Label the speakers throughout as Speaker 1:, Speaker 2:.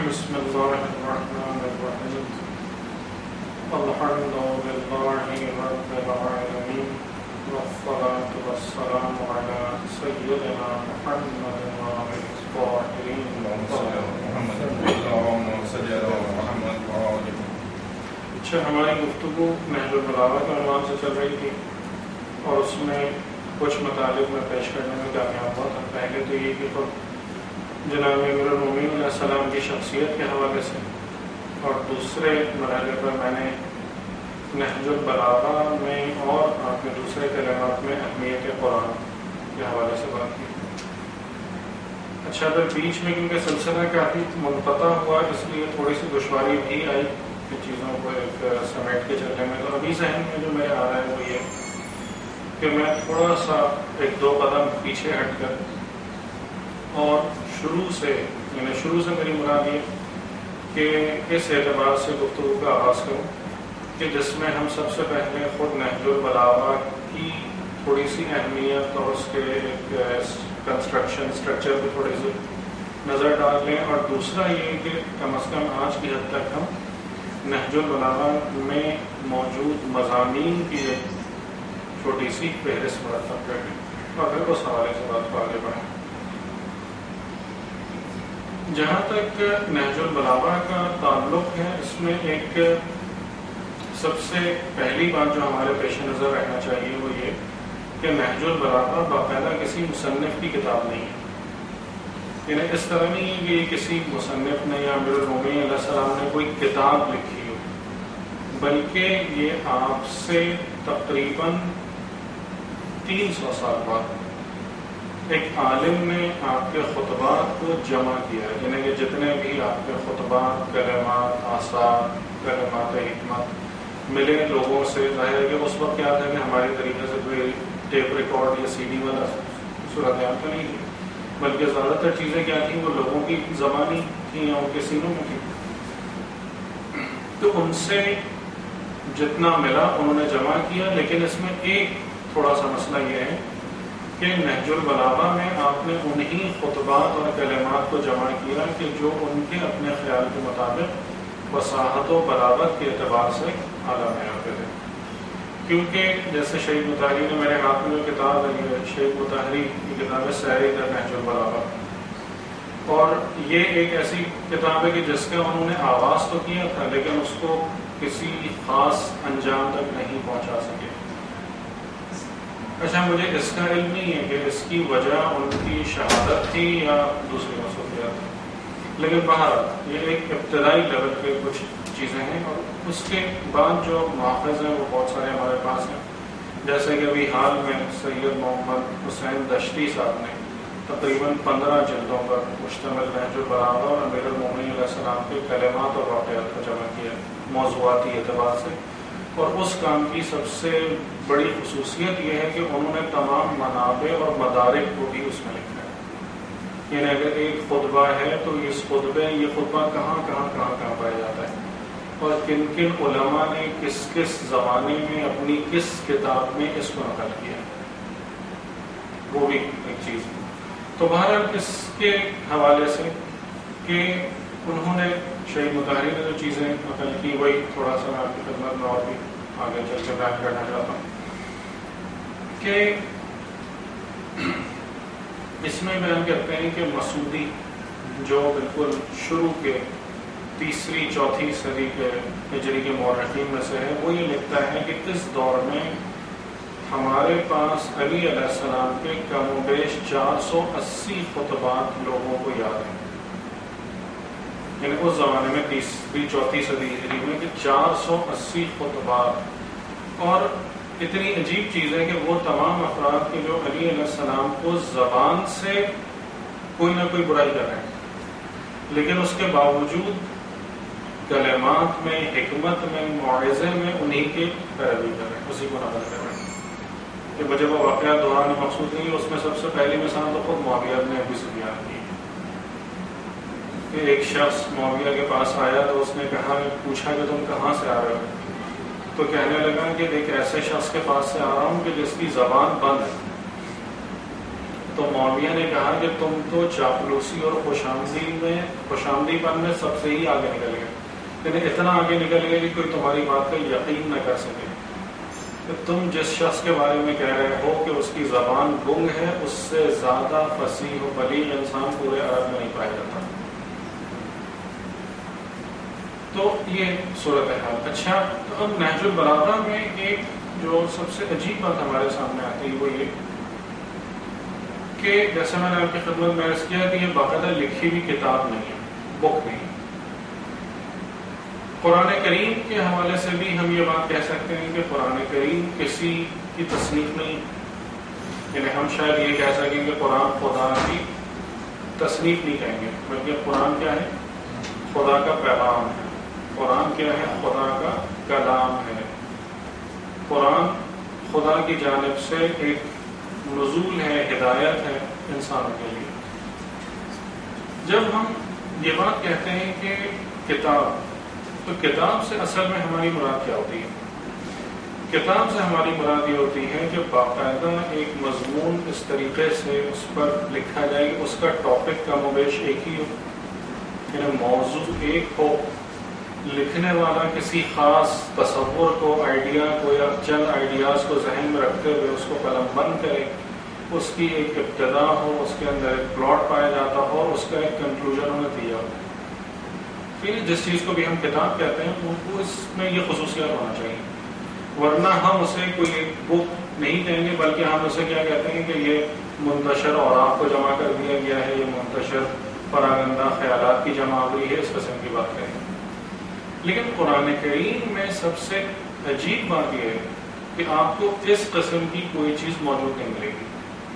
Speaker 1: بسم الله الرحمن الرحيم الحمد لله رب العالمين والصلاة والسلام على سيدنا محمد وعلى الطاهرين اچھا، ہماری گفتگو نہج البلاغہ کے عنوان سے چل رہی تھی اور اس میں کچھ مطالب میں پیش کرنے میں کامیاب ہوا تھا۔ پہلے تو یہ کہ خود جناب امیر المومنین علیہ السلام کی شخصیت کے حوالے سے، اور دوسرے مرحلے پر میں نے نہج البلاغہ میں اور آپ کے دوسرے کلمات میں اہمیت قرآن کے حوالے سے بات کی۔ اچھا، پھر بیچ میں کیونکہ سلسلہ کافی منقطع ہوا، اس لیے تھوڑی سی دشواری بھی آئی کہ چیزوں کو ایک سمیٹ کے چلنے میں۔ تو ابھی ذہن میں جو میرے آ رہا ہے وہ یہ کہ میں تھوڑا سا ایک دو قدم پیچھے ہٹ کر اور شروع سے میری مراد یہ کہ اس اعتبار سے گفتگو کا آغاز کروں کہ جس میں ہم سب سے پہلے خود نہج البلاغہ کی تھوڑی سی اہمیت اور اس کے ایک کنسٹرکشن اسٹرکچر پہ تھوڑی سی نظر ڈال لیں، اور دوسرا یہ کہ کم از کم آج کی حد تک ہم نہج البلاغہ میں موجود مضامین کی ایک چھوٹی سی فہرست مرتب کر لیں اور پھر اس حوالے سے بات کو آگے بڑھیں۔ جہاں تک نہج البلاغہ کا تعلق ہے، اس میں ایک سب سے پہلی بات جو ہمارے پیش نظر رہنا چاہیے وہ یہ کہ نہج البلاغہ باقاعدہ کسی مصنف کی کتاب نہیں ہے۔ یعنی اس طرح نہیں ہے کہ یہ کسی مصنف نے یا امیر المومنین علیہ السلام نے کوئی کتاب لکھی ہو، بلکہ یہ آپ سے تقریباً 300 سال بعد ایک عالم نے آپ کے خطبات کو جمع کیا ہے، یعنی کہ جتنے بھی آپ کے خطبات، کلمات، آثار، کلمات حکمت ملے لوگوں سے۔ ظاہر ہے کہ اس وقت کیا تھا کہ ہمارے طریقے سے کوئی ٹیپ ریکارڈ یا سی ڈی والا صورتحال تو نہیں تھی، بلکہ زیادہ تر چیزیں کیا تھیں وہ لوگوں کی زبانی تھیں یا ان کے سینوں میں تھیں۔ تو ان سے جتنا ملا انہوں نے جمع کیا، لیکن اس میں ایک تھوڑا سا مسئلہ یہ ہے کہ نہج البلاغہ میں آپ نے انہی خطبات اور کلمات کو جمع کیا کہ جو ان کے اپنے خیال کے مطابق وصاحت و بلاغت کے اعتبار سے اعلیٰ معیار پہ تھے۔ کیونکہ جیسے شیخ مطہری نے میرے ہاتھ میں جو کتاب ہے، شیخ مطہری کی کتاب ہے سیر در نہج البلاغہ، اور یہ ایک ایسی کتاب ہے کہ جس کا انہوں نے آغاز تو کیا تھا لیکن اس کو کسی خاص انجام تک نہیں پہنچا سکے۔ اچھا، مجھے اس کا علم نہیں ہے کہ اس کی وجہ ان کی شہادت تھی یا دوسری مصروفیات تھی، لیکن بہرحال یہ ایک ابتدائی لیول پہ کچھ چیزیں ہیں، اور اس کے بعد جو ماخذ ہیں وہ بہت سارے ہمارے پاس ہیں۔ جیسے کہ ابھی حال میں سید محمد حسین دشتی صاحب نے تقریباً 15 جلدوں پر مشتمل نہج البلاغہ اور امیر المومنین علیہ السلام کے کلمات اور واقعات کو جمع کیا موضوعاتی اعتبار سے، اور اس کام کی سب سے بڑی خصوصیت یہ ہے کہ انہوں نے تمام منابع اور مدارک کو بھی اس میں لکھا ہے۔ یعنی اگر ایک خطبہ ہے تو اس یہ خطبہ کہاں پایا جاتا ہے، اور کن کن علماء نے کس کس زمانے میں اپنی کس کتاب میں اس کو نقل کیا، وہ بھی ایک چیز ہے۔ تو بہرحال اس کے حوالے سے کہ انہوں نے شیخ مطہری نے جو چیزیں نقل کی وہی تھوڑا سا میں آپ کی خدمت میں اور بھی آگے چل کے بیان کرنا چاہتا ہوں کہ اس میں بیان کرتے ہیں کہ مسعودی جو بالکل شروع کے 3ری-4 صدی کے ہجری کے مورخین میں سے ہے، وہ یہ لکھتا ہے کہ اس دور میں ہمارے پاس علی علیہ السلام کے کم و بیش 480 خطبات لوگوں کو یاد ہیں۔ یعنی اس زمانے میں 3ری-4 صدی ہجری میں کہ 480 خطبات، اور اتنی عجیب چیز ہے کہ وہ تمام افراد کے جو علی علیہ السلام کو زبان سے کوئی نہ کوئی برائی کر رہے ہیں، لیکن اس کے باوجود کلمات میں، حکمت میں، موعظے میں انہی کے پیروی کر رہے ہیں، اسی کو نقل کر رہے ہیں۔ کہ جب وہ واقعات دوران مقصود نہیں، اس میں سب سے پہلی مثال تو خود معاویہ نے ابی سفیان کی کہ ایک شخص معاویہ کے پاس آیا تو اس نے پوچھا کہ تم کہاں سے آ رہے ہو؟ تو کہنے لگا کہ ایک ایسے شخص کے پاس سے آ رہا ہوں کہ جس کی زبان بند ہے۔ تو معاویہ نے کہا کہ تم تو چاپلوسی اور خوشامدی پن میں سب سے ہی آگے نکل گئے، یعنی اتنا آگے نکل گئے کہ کوئی تمہاری بات کا یقین نہ کر سکے کہ تم جس شخص کے بارے میں کہہ رہے ہو کہ اس کی زبان گنگ ہے، اس سے زیادہ فصیح و بلیغ انسان پورے عرب میں نہیں پایا جاتا۔ تو یہ صورتحال۔ اچھا، تو اب نہج البلاغہ میں ایک جو سب سے عجیب بات ہمارے سامنے آتی ہے وہ یہ کہ جیسے میں نے آپ کی خدمت میں عرض کیا کہ یہ باقاعدہ لکھی ہوئی کتاب نہیں ہے، بک نہیں۔ قرآن کریم کے حوالے سے بھی ہم یہ بات کہہ سکتے ہیں کہ قرآن کریم کسی کی تصنیف نہیں، یعنی ہم شاید یہ کہہ سکیں کہ قرآن خدا کی تصنیف نہیں کہیں گے، بلکہ قرآن کیا ہے؟ خدا کا پیغام ہے۔ قرآن کیا ہے؟ خدا کا کلام ہے۔ قرآن خدا کی جانب سے ایک نزول ہے، ہدایت ہے انسانوں کے لیے۔ جب ہم یہ بات کہتے ہیں کہ کتاب، تو کتاب سے اصل میں ہماری مراد کیا ہوتی ہے؟ کتاب سے ہماری مراد یہ ہوتی ہے کہ باقاعدہ ایک مضمون اس طریقے سے اس پر لکھا جائے کہ اس کا ٹاپک کم و بیش ایک ہی ہو، یعنی موضوع ایک ہو، لکھنے والا کسی خاص تصور کو، آئیڈیا کو یا چند آئیڈیاز کو ذہن میں رکھتے ہوئے اس کو قلم بند کرے، اس کی ایک ابتدا ہو، اس کے اندر ایک پلاٹ پایا جاتا ہو اور اس کا ایک کنکلوژن ہونا دیا ہو۔ پھر جس چیز کو بھی ہم کتاب کہتے ہیں ان کو اس میں یہ خصوصیات ہونا چاہیے، ورنہ ہم اسے کوئی ایک بک نہیں کہیں گے، بلکہ ہم اسے کیا کہتے ہیں کہ یہ منتشر اوراق کو جمع کر دیا گیا ہے، یہ منتشر پراگندہ خیالات کی جمع ہوئی ہے، اس قسم کی بات کریں گے۔ لیکن قرآن کریم میں سب سے عجیب بات یہ ہے کہ آپ کو اس قسم کی کوئی چیز موجود نہیں ملے گی۔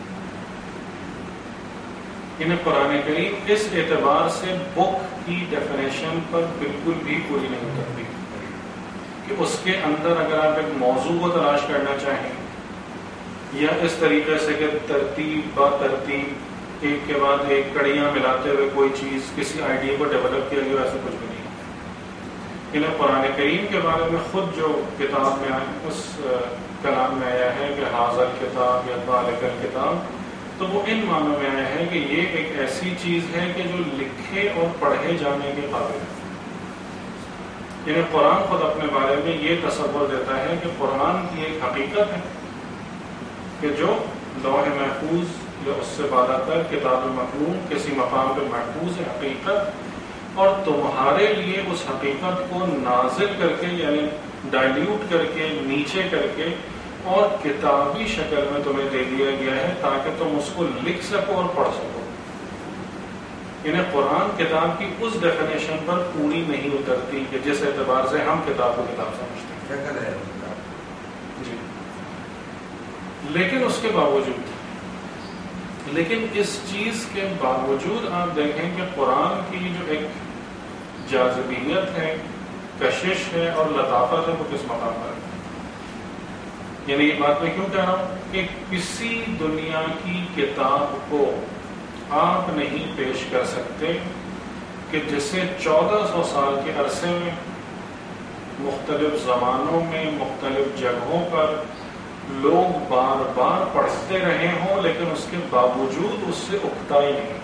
Speaker 1: یعنی قرآن کریم اس اعتبار سے بک کی ڈیفینیشن پر بالکل بھی پوری نہیں کرتی کہ اس کے اندر اگر آپ ایک موضوع کو تلاش کرنا چاہیں یا اس طریقے سے کہ ترتیب با ترتیب ایک کے بعد ایک کڑیاں ملاتے ہوئے کوئی چیز کسی آئیڈیا کو ڈیولپ کیا گیا، ایسا کچھ بھی نہیں۔ انہیں قرآن کریم کے بارے میں خود جو کتاب میں آیا، اس کلام میں آیا ہے کہ حاضر کتاب یا ذالک الکتاب، تو وہ ان معنوں میں آیا ہے کہ یہ ایک ایسی چیز ہے کہ جو لکھے اور پڑھے جانے کے قابل ہے۔ یعنی قرآن خود اپنے بارے میں یہ تصور دیتا ہے کہ قرآن کی ایک حقیقت ہے کہ جو لوح محفوظ یا اس سے بالاتر تر کتاب مکنون کسی مقام پہ محفوظ ہے حقیقت، اور تمہارے لیے اس حقیقت کو نازل کر کے یعنی ڈائلیوٹ کر کے نیچے کر کے اور کتابی شکل میں تمہیں دے دیا گیا ہے تاکہ تم اس کو لکھ سکو اور پڑھ سکو۔ یعنی قرآن کتاب کی اس ڈیفینیشن پر پوری نہیں اترتی کہ جس اعتبار سے ہم کتاب کو کتاب سمجھتے ہیں۔ جی، لیکن اس کے باوجود، لیکن اس چیز کے باوجود آپ دیکھیں کہ قرآن کی جو ایک جاذبیت ہے، کشش ہے اور لطافت ہے وہ کس مقام پر ہے۔ یعنی یہ بات میں کیوں کہہ رہا ہوں کہ کسی دنیا کی کتاب کو آپ نہیں پیش کر سکتے کہ جسے 1400 سال کے عرصے میں مختلف زمانوں میں مختلف جگہوں پر لوگ بار بار پڑھتے رہے ہوں لیکن اس کے باوجود اس سے اکتا ہی نہیں۔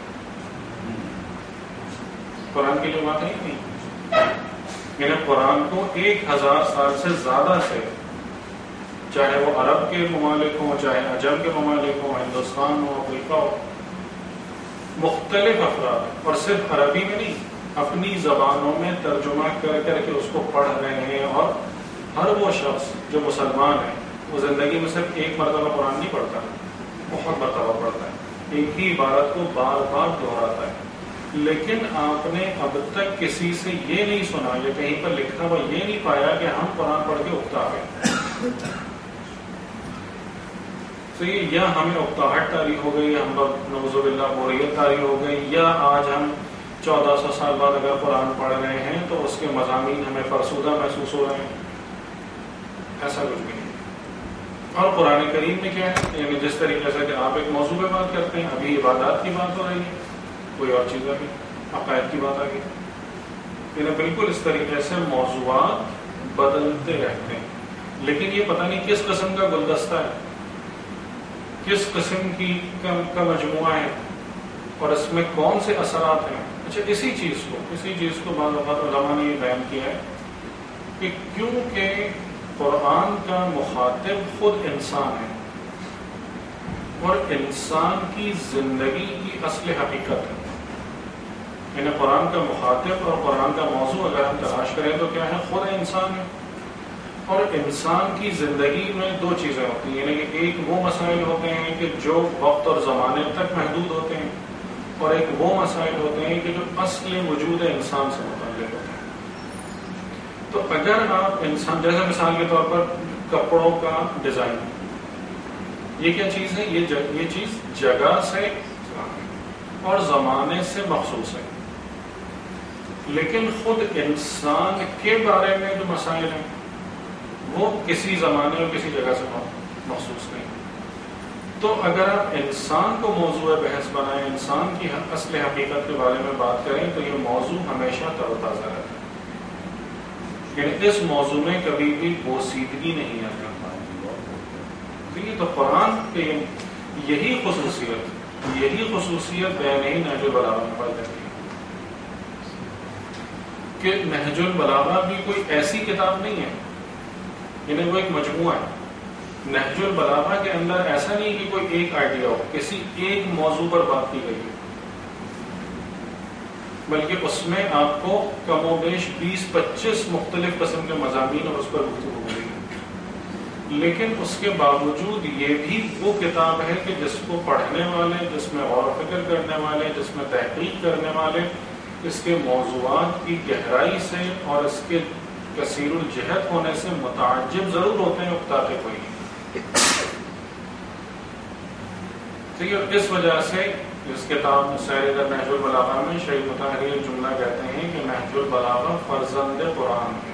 Speaker 1: قرآن کی جو بات ہے نہیں، یعنی قرآن کو 1000 سال سے زیادہ سے، چاہے وہ عرب کے ممالک ہوں، چاہے عجم کے ممالک ہوں، ہندوستان ہو، افریقہ ہو، مختلف افراد، اور صرف عربی میں نہیں، اپنی زبانوں میں ترجمہ کر کر کے اس کو پڑھ رہے ہیں۔ اور ہر وہ شخص جو مسلمان ہے وہ زندگی میں صرف ایک مرتبہ قرآن نہیں پڑھتا، بہت مرتبہ پڑھتا ہے، ایک ہی عبارت کو بار بار دہراتا ہے۔ لیکن آپ نے اب تک کسی سے یہ نہیں سنا یا کہیں پر لکھا ہوا یہ نہیں پایا کہ ہم قرآن پڑھ کے اکتا گئے، تو یہ یا ہمیں اکتاہٹ طاری ہو گئی، ہم نعوذ باللہ بوریت طاری ہو گئی، یا آج ہم 1400 سال بعد اگر قرآن پڑھ رہے ہیں تو اس کے مضامین ہمیں فرسودہ محسوس ہو رہے ہیں، ایسا کچھ بھی نہیں۔ اور قرآن کریم میں کیا ہے، یعنی جس طریقے سے کہ آپ ایک موضوع پہ بات کرتے ہیں، ابھی عبادات کی بات ہو رہی ہے، کوئی اور چیز آگئی، عقائد کی بات آگئی، یعنی بالکل اس طریقے سے موضوعات بدلتے رہتے ہیں، لیکن یہ پتہ نہیں کس قسم کا گلدستہ ہے کس قسم کا مجموعہ ہے اور اس میں کون سے اثرات ہیں. اچھا اسی چیز کو بعض اوقات علماء نے یہ بیان کیا ہے کہ کیونکہ قرآن کا مخاطب خود انسان ہے اور انسان کی زندگی کی اصل حقیقت ہے، یعنی قرآن کا مخاطب اور قرآن کا موضوع اگر ہم تلاش کریں تو کیا ہے، خود انسان ہے. اور انسان کی زندگی میں دو چیزیں ہوتی ہیں، یعنی کہ ایک وہ مسائل ہوتے ہیں کہ جو وقت اور زمانے تک محدود ہوتے ہیں، اور ایک وہ مسائل ہوتے ہیں کہ جو اصل وجود انسان سے متعلق ہوتے ہیں. تو اگر آپ انسان، جیسے مثال کے طور پر کپڑوں کا ڈیزائن، یہ کیا چیز ہے، یہ چیز جگہ سے اور زمانے سے مخصوص ہے، لیکن خود انسان کے بارے میں جو مسائل ہیں وہ کسی زمانے اور کسی جگہ سے مخصوص نہیں. تو اگر آپ انسان کو موضوع بحث بنائیں، انسان کی اصل حقیقت کے بارے میں بات کریں تو یہ موضوع ہمیشہ تر و تازہ رہتا ہے، یعنی اس موضوع میں کبھی بھی بوسیدگی نہیں آتا. تو قرآن کی یہی خصوصیت بیان ہی نہج البلاغہ میں پائی جاتی ہے کہ نہج البلاغہ بھی کوئی ایسی کتاب نہیں ہے، یعنی وہ ایک مجموعہ ہے. نہج البلاغہ کے اندر ایسا نہیں کہ کوئی ایک آئیڈیا ہو، کسی ایک موضوع پر بات کی گئی ہے، بلکہ اس میں آپ کو کم و بیش 20-25 مختلف قسم کے مضامین اور اس پر گفتگو ہوئی ہے. لیکن اس کے باوجود یہ بھی وہ کتاب ہے کہ جس کو پڑھنے والے، جس میں غور و فکر کرنے والے، جس میں تحقیق کرنے والے اس کے موضوعات کی گہرائی سے اور اس کے کثیر الجہت ہونے سے متعجب ضرور ہوتے ہیں، اکتاتے کوئی نہیں. ٹھیک ہے، اس وجہ سے اس کتاب سیر نہج البلاغہ میں شیخ مطہری ایک جملہ کہتے ہیں کہ نہج البلاغہ فرزند قرآن ہے.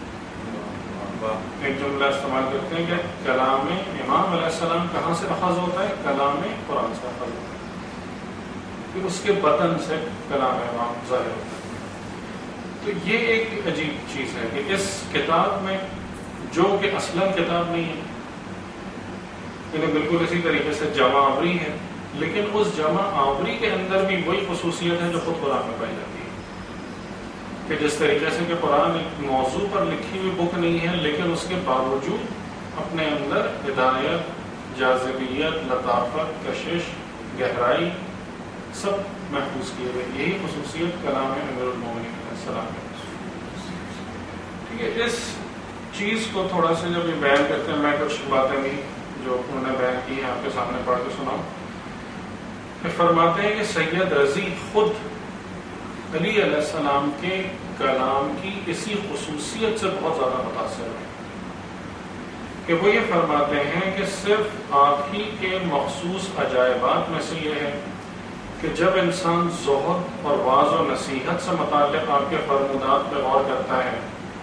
Speaker 1: ایک جملہ استعمال کرتے ہیں کہ کلام امام علیہ السلام کہاں سے اخذ ہوتا ہے، کلام قرآن سے اخذ ہوتا ہے، پھر اس کے بطن سے کلام امام ظاہر ہوتا ہے. تو یہ ایک عجیب چیز ہے کہ اس کتاب میں جو کہ اصلاً کتاب نہیں ہے، یعنی بالکل اسی طریقے سے جمع آوری ہے، لیکن اس جمع آوری کے اندر بھی وہی خصوصیت ہے جو خود قرآن میں پائی جاتی ہے کہ جس طریقے سے کہ قرآن ایک موضوع پر لکھی ہوئی بک نہیں ہے، لیکن اس کے باوجود اپنے اندر ہدایت، جاذبیت، لطافت، کشش، گہرائی سب محفوظ کیے ہوئے. یہی خصوصیت کلام امیر المومنین علیہ السلام ہے. ٹھیک ہے، اس چیز کو تھوڑا سا جب یہ بیان کرتے ہیں، میں کچھ باتیں بھی جو انہوں نے بیان کی ہیں آپ کے سامنے پڑھ کے سناؤں. فرماتے ہیں کہ سید رضی خود علی علیہ السلام کے کلام کی اسی خصوصیت سے بہت زیادہ متاثر ہے کہ وہ یہ فرماتے ہیں کہ صرف آپ ہی کے مخصوص عجائبات میں سے یہ ہے کہ جب انسان زہد اور واعظ و نصیحت سے متعلق آپ کے فرمودات پہ غور کرتا ہے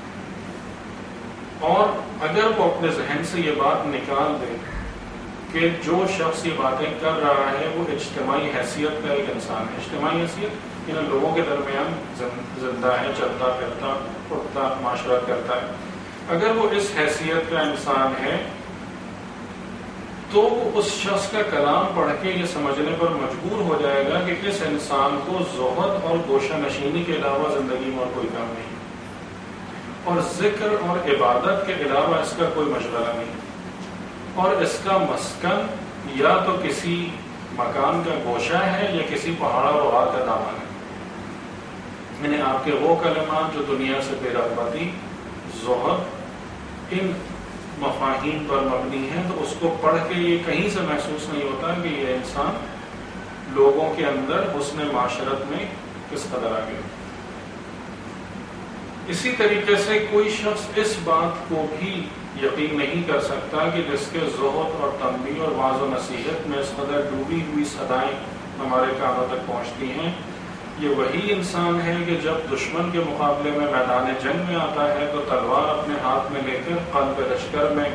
Speaker 1: اور اگر وہ اپنے ذہن سے یہ بات نکال دے کہ جو شخص یہ باتیں کر رہا ہے وہ اجتماعی حیثیت کا ایک انسان ہے، اجتماعی حیثیت ان لوگوں کے درمیان زندہ ہے، چلتا پھرتا اٹھتا معاشرت کرتا ہے، اگر وہ اس حیثیت کا انسان ہے تو وہ اس شخص کا کلام پڑھ کے یہ سمجھنے پر مجبور ہو جائے گا کہ اس انسان کو زہد اور گوشہ نشینی کے علاوہ زندگی میں اور کوئی کام نہیں، اور ذکر اور عبادت کے علاوہ اس کا کوئی مشغلہ نہیں، اور اس کا مسکن یا تو کسی مکان کا گوشہ ہے یا کسی پہاڑ و غار کا دامن ہے. یعنی آپ کے وہ کلمات جو دنیا سے بے رغبتی، زہد، ان مفاہیم پر مبنی ہیں، تو اس کو پڑھ کے یہ کہیں سے محسوس نہیں ہوتا کہ یہ انسان لوگوں کے اندر حسن معاشرت میں کس قدر آگے. اسی طریقے سے کوئی شخص اس بات کو بھی یقین نہیں کر سکتا کہ جس کے زہد اور تنبیہ اور واعظ و نصیحت میں اس قدر ڈوبی ہوئی صدائیں ہمارے کانوں تک پہنچتی ہیں، یہ وہی انسان ہے کہ جب دشمن کے مقابلے میں میدان جنگ میں آتا ہے تو تلوار اپنے ہاتھ میں لے کر قلب لشکر میں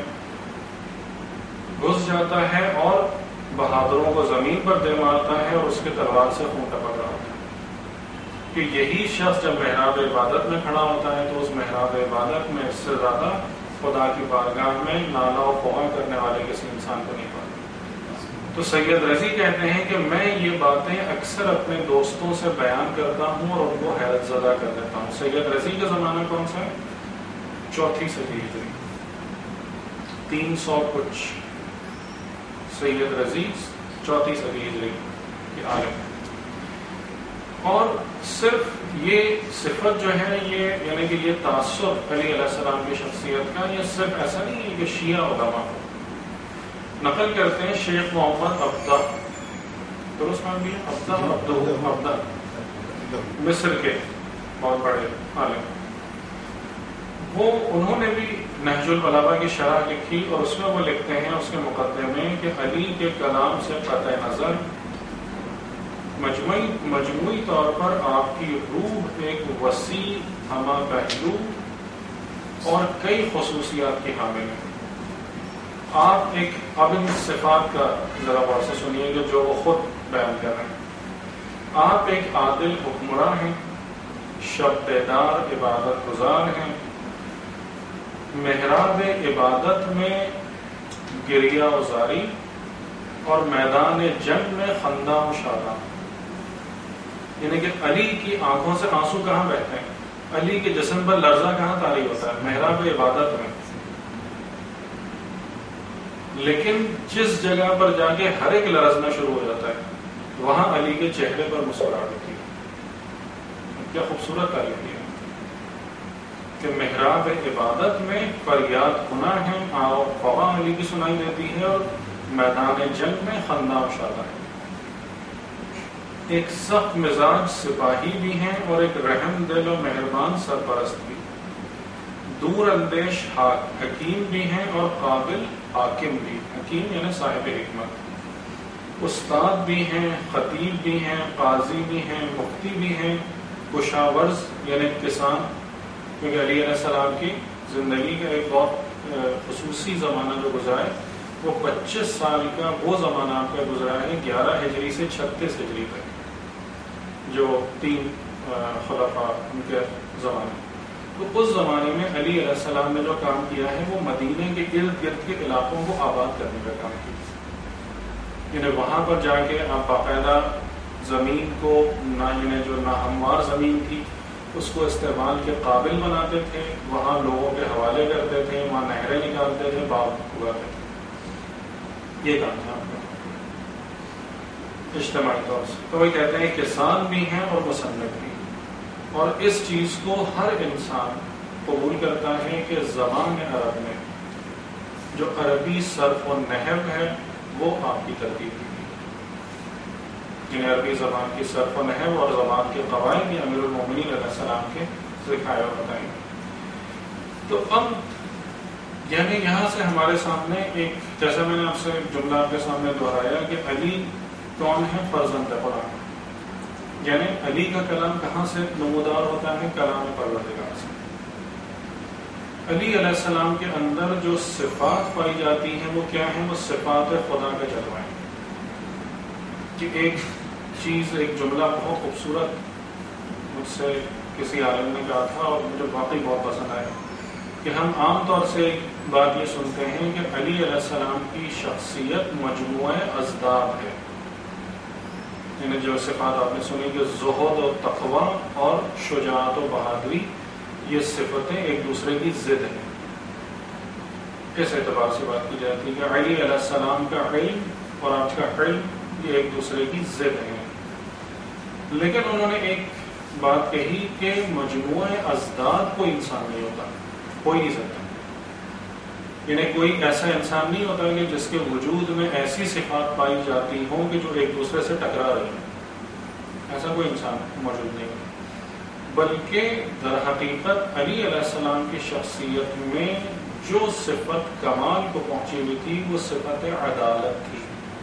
Speaker 1: گھس جاتا ہے اور بہادروں کو زمین پر دے مارتا ہے اور اس کے تلوار سے خون ٹپک رہا ہوتا ہے. کہ یہی شخص جب محراب عبادت میں کھڑا ہوتا ہے تو اس محراب عبادت میں اس سے زیادہ خدا کی بارگاہ میں نالا و فغاں کرنے والے کسی انسان کو نہیں پاتا. تو سید رضی کہتے ہیں کہ میں یہ باتیں اکثر اپنے دوستوں سے بیان کرتا ہوں اور ان کو حیرت زدہ کر دیتا ہوں. سید رضی کا زمانہ کون سا ہے؟ 4 صدی ہجری، 300 کچھ. سید رضی 4 صدی ہجری کے عالم. اور صرف یہ صفت جو ہے یہ یعنی کہ یہ تعصب علی علیہ السلام کی شخصیت کا، یہ صرف ایسا نہیں ہے کہ شیعہ علماء کو نقل کرتے ہیں. شیخ محمد ابدا، درست نام بھی ہے، ابدا مصر کے بہت بڑے عالم، وہ انہوں نے بھی نہج البلاغہ کی شرح لکھی اور اس میں وہ لکھتے ہیں اس کے مقدمے میں کہ علی کے کلام سے قطع نظر مجموعی طور پر آپ کی روح ایک وسیع ہمہ پہلو اور کئی خصوصیات کی حامل ہے. آپ ایک اب ان صفات کا ذرا غور سے سنیے کہ جو وہ خود بیان کر رہے ہیں. آپ ایک عادل حکمراں ہیں، شب بیدار عبادت گزار ہیں، محراب عبادت میں گریہ وزاری اور میدان جنگ میں خندہ و شاداں. یعنی کہ علی کی آنکھوں سے آنسو کہاں بہتے ہیں، علی کے جسم پر لرزہ کہاں طاری ہوتا ہے، محراب عبادت میں. لیکن جس جگہ پر جا کے ہر ایک لرزنا شروع ہو جاتا ہے وہاں علی کے چہرے پر مسکراہٹ ہوتی ہے. کیا خوبصورت تعریف ہے کہ محراب عبادت میں فریاد گناہ ہے اور فغاں علی کی سنائی دیتی ہے اور میدان جنگ میں خندہ و شاداں ہے. ایک سخت مزاج سپاہی بھی ہیں اور ایک رحم دل و مہربان سرپرست بھی، دور اندیش حکیم بھی ہیں اور قابل حاکم بھی. حکیم یعنی صاحب حکمت. استاد بھی ہیں، خطیب بھی ہیں، قاضی بھی ہیں، مفتی بھی ہیں، کشاورز یعنی کسان، کیونکہ علی علیہ السلام کی زندگی کا ایک بہت خصوصی زمانہ جو گزرا ہے وہ 25 سال کا وہ زمانہ آپ کا گزرا ہے 11 ہجری سے 36 ہجری تک، جو 3 خلفاء ان کے زمانے. تو اس زمانے میں علی علیہ السلام نے جو کام کیا ہے وہ مدینے کے ارد گرد کے علاقوں کو آباد کرنے کا کام کیا. یعنی وہاں پر جا کے آپ باقاعدہ زمین کو یعنی جو ناہموار زمین تھی اس کو استعمال کے قابل بناتے تھے، وہاں لوگوں کے حوالے کرتے تھے، وہاں نہریں نکالتے تھے، باغ اگاتے تھے. یہ کام تھا آپ کا اجتماعی طور سے. تو وہ کہتے ہیں کسان بھی ہیں اور مصنف بھی، اور اس چیز کو ہر انسان قبول کرتا ہے کہ زبان عرب میں جو عربی صرف و نحو ہے وہ آپ کی ترتیب کی گئی. یعنی عربی زبان کی صرف و نحو اور زبان کے قواعد یہ امیر المومنین علیہ السلام کے سکھائے اور بتائیں. تو اب یعنی یہاں سے ہمارے سامنے ایک جیسا میں نے آپ سے جملہ آپ کے سامنے دہرایا کہ علی کون ہے، فرزند قرآن. یعنی علی کا کلام کہاں سے نمودار ہوتا ہے، کلام پروردگار سے. علی علیہ السلام کے اندر جو صفات پائی جاتی ہیں وہ کیا ہیں، وہ صفات خدا کے جلوہ ہیں. کہ ایک چیز ایک جملہ بہت خوبصورت مجھ سے کسی عالم نے کہا تھا اور مجھے واقعی بہت پسند آیا کہ ہم عام طور سے ایک بات یہ سنتے ہیں کہ علی علیہ السلام کی شخصیت مجموعہ ازداد ہے. یعنی جو صفات آپ نے سنی کہ زہد و تقوی اور شجاعت و بہادری، یہ صفتیں ایک دوسرے کی ضد ہیں. اس اعتبار سے بات کی جاتی ہے کہ علی علیہ السلام کا علم اور آپ کا علم یہ ایک دوسرے کی ضد ہیں. لیکن انہوں نے ایک بات کہی کہ مجموعہ ازداد کوئی انسان نہیں ہوتا، کوئی نہیں سکتا. یعنی کوئی ایسا انسان نہیں ہوتا کہ جس کے وجود میں ایسی صفات پائی جاتی ہوں کہ جو ایک دوسرے سے ٹکرا رہی ہیں. ایسا کوئی انسان موجود نہیں ہوتا. بلکہ در حقیقت علی علیہ السلام کی شخصیت میں جو صفت کمال کو پہنچی ہوئی تھی وہ صفت عدالت تھی.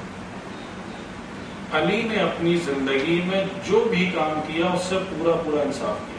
Speaker 1: علی نے اپنی زندگی میں جو بھی کام کیا اس سے پورا پورا انصاف کیا.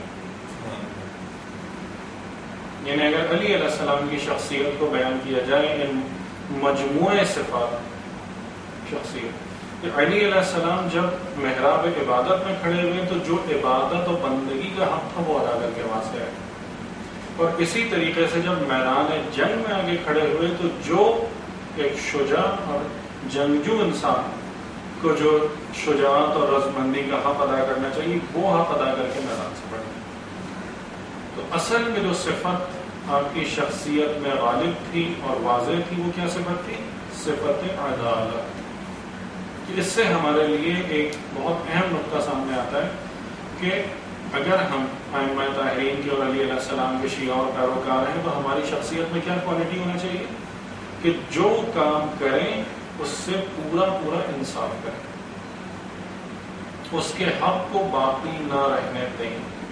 Speaker 1: یعنی اگر علی علیہ السلام کی شخصیت کو بیان کیا جائے ان مجموعہ صفات شخصیت، کہ علی علیہ السلام جب محراب عبادت میں کھڑے ہوئے تو جو عبادت و بندگی کا حق تھا وہ ادا کر کے وہاں سے آئے. اور اسی طریقے سے جب میدان جنگ میں آگے کھڑے ہوئے تو جو ایک شجاع اور جنگجو انسان کو جو شجاعت اور رضامندی کا حق ادا کرنا چاہیے وہ حق ادا کر کے میدان سے بڑھے. تو اصل میں جو صفت آپ کی شخصیت میں غالب تھی اور واضح تھی وہ کیا صفت تھی؟ صفت عدالت. اس سے ہمارے لیے ایک بہت اہم نقطہ سامنے آتا ہے کہ اگر ہم ائمہ طاہرین کے اور علی علیہ السلام کے شیعہ اور پیروکار ہیں تو ہماری شخصیت میں کیا کوالٹی ہونا چاہیے کہ جو کام کریں اس سے پورا انصاف کریں، اس کے حق کو باقی نہ رہنے دیں.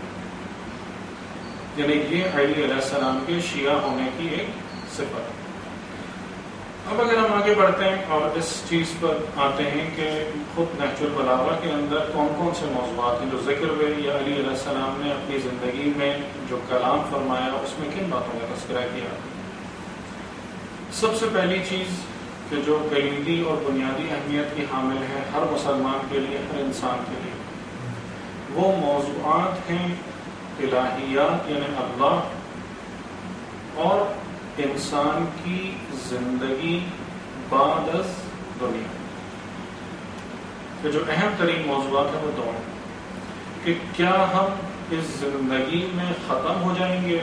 Speaker 1: یعنی یہ علی علیہ السلام کے شیعہ ہونے کی ایک صفت. اب اگر ہم آگے بڑھتے ہیں اور اس چیز پر آتے ہیں کہ خود نہج البلاغہ کے اندر کون کون سے موضوعات ہیں جو ذکر ہوئے یا علی علیہ السلام نے اپنی زندگی میں جو کلام فرمایا اس میں کن باتوں کا تذکرہ کیا. سب سے پہلی چیز کہ جو کلیدی اور بنیادی اہمیت کی حامل ہے ہر مسلمان کے لیے، ہر انسان کے لیے، وہ موضوعات ہیں الہیات یعنی اللہ اور انسان کی زندگی بعد از دنیا. کہ جو اہم ترین موضوعات ہیں وہ دو ہیں کہ کیا ہم اس زندگی میں ختم ہو جائیں گے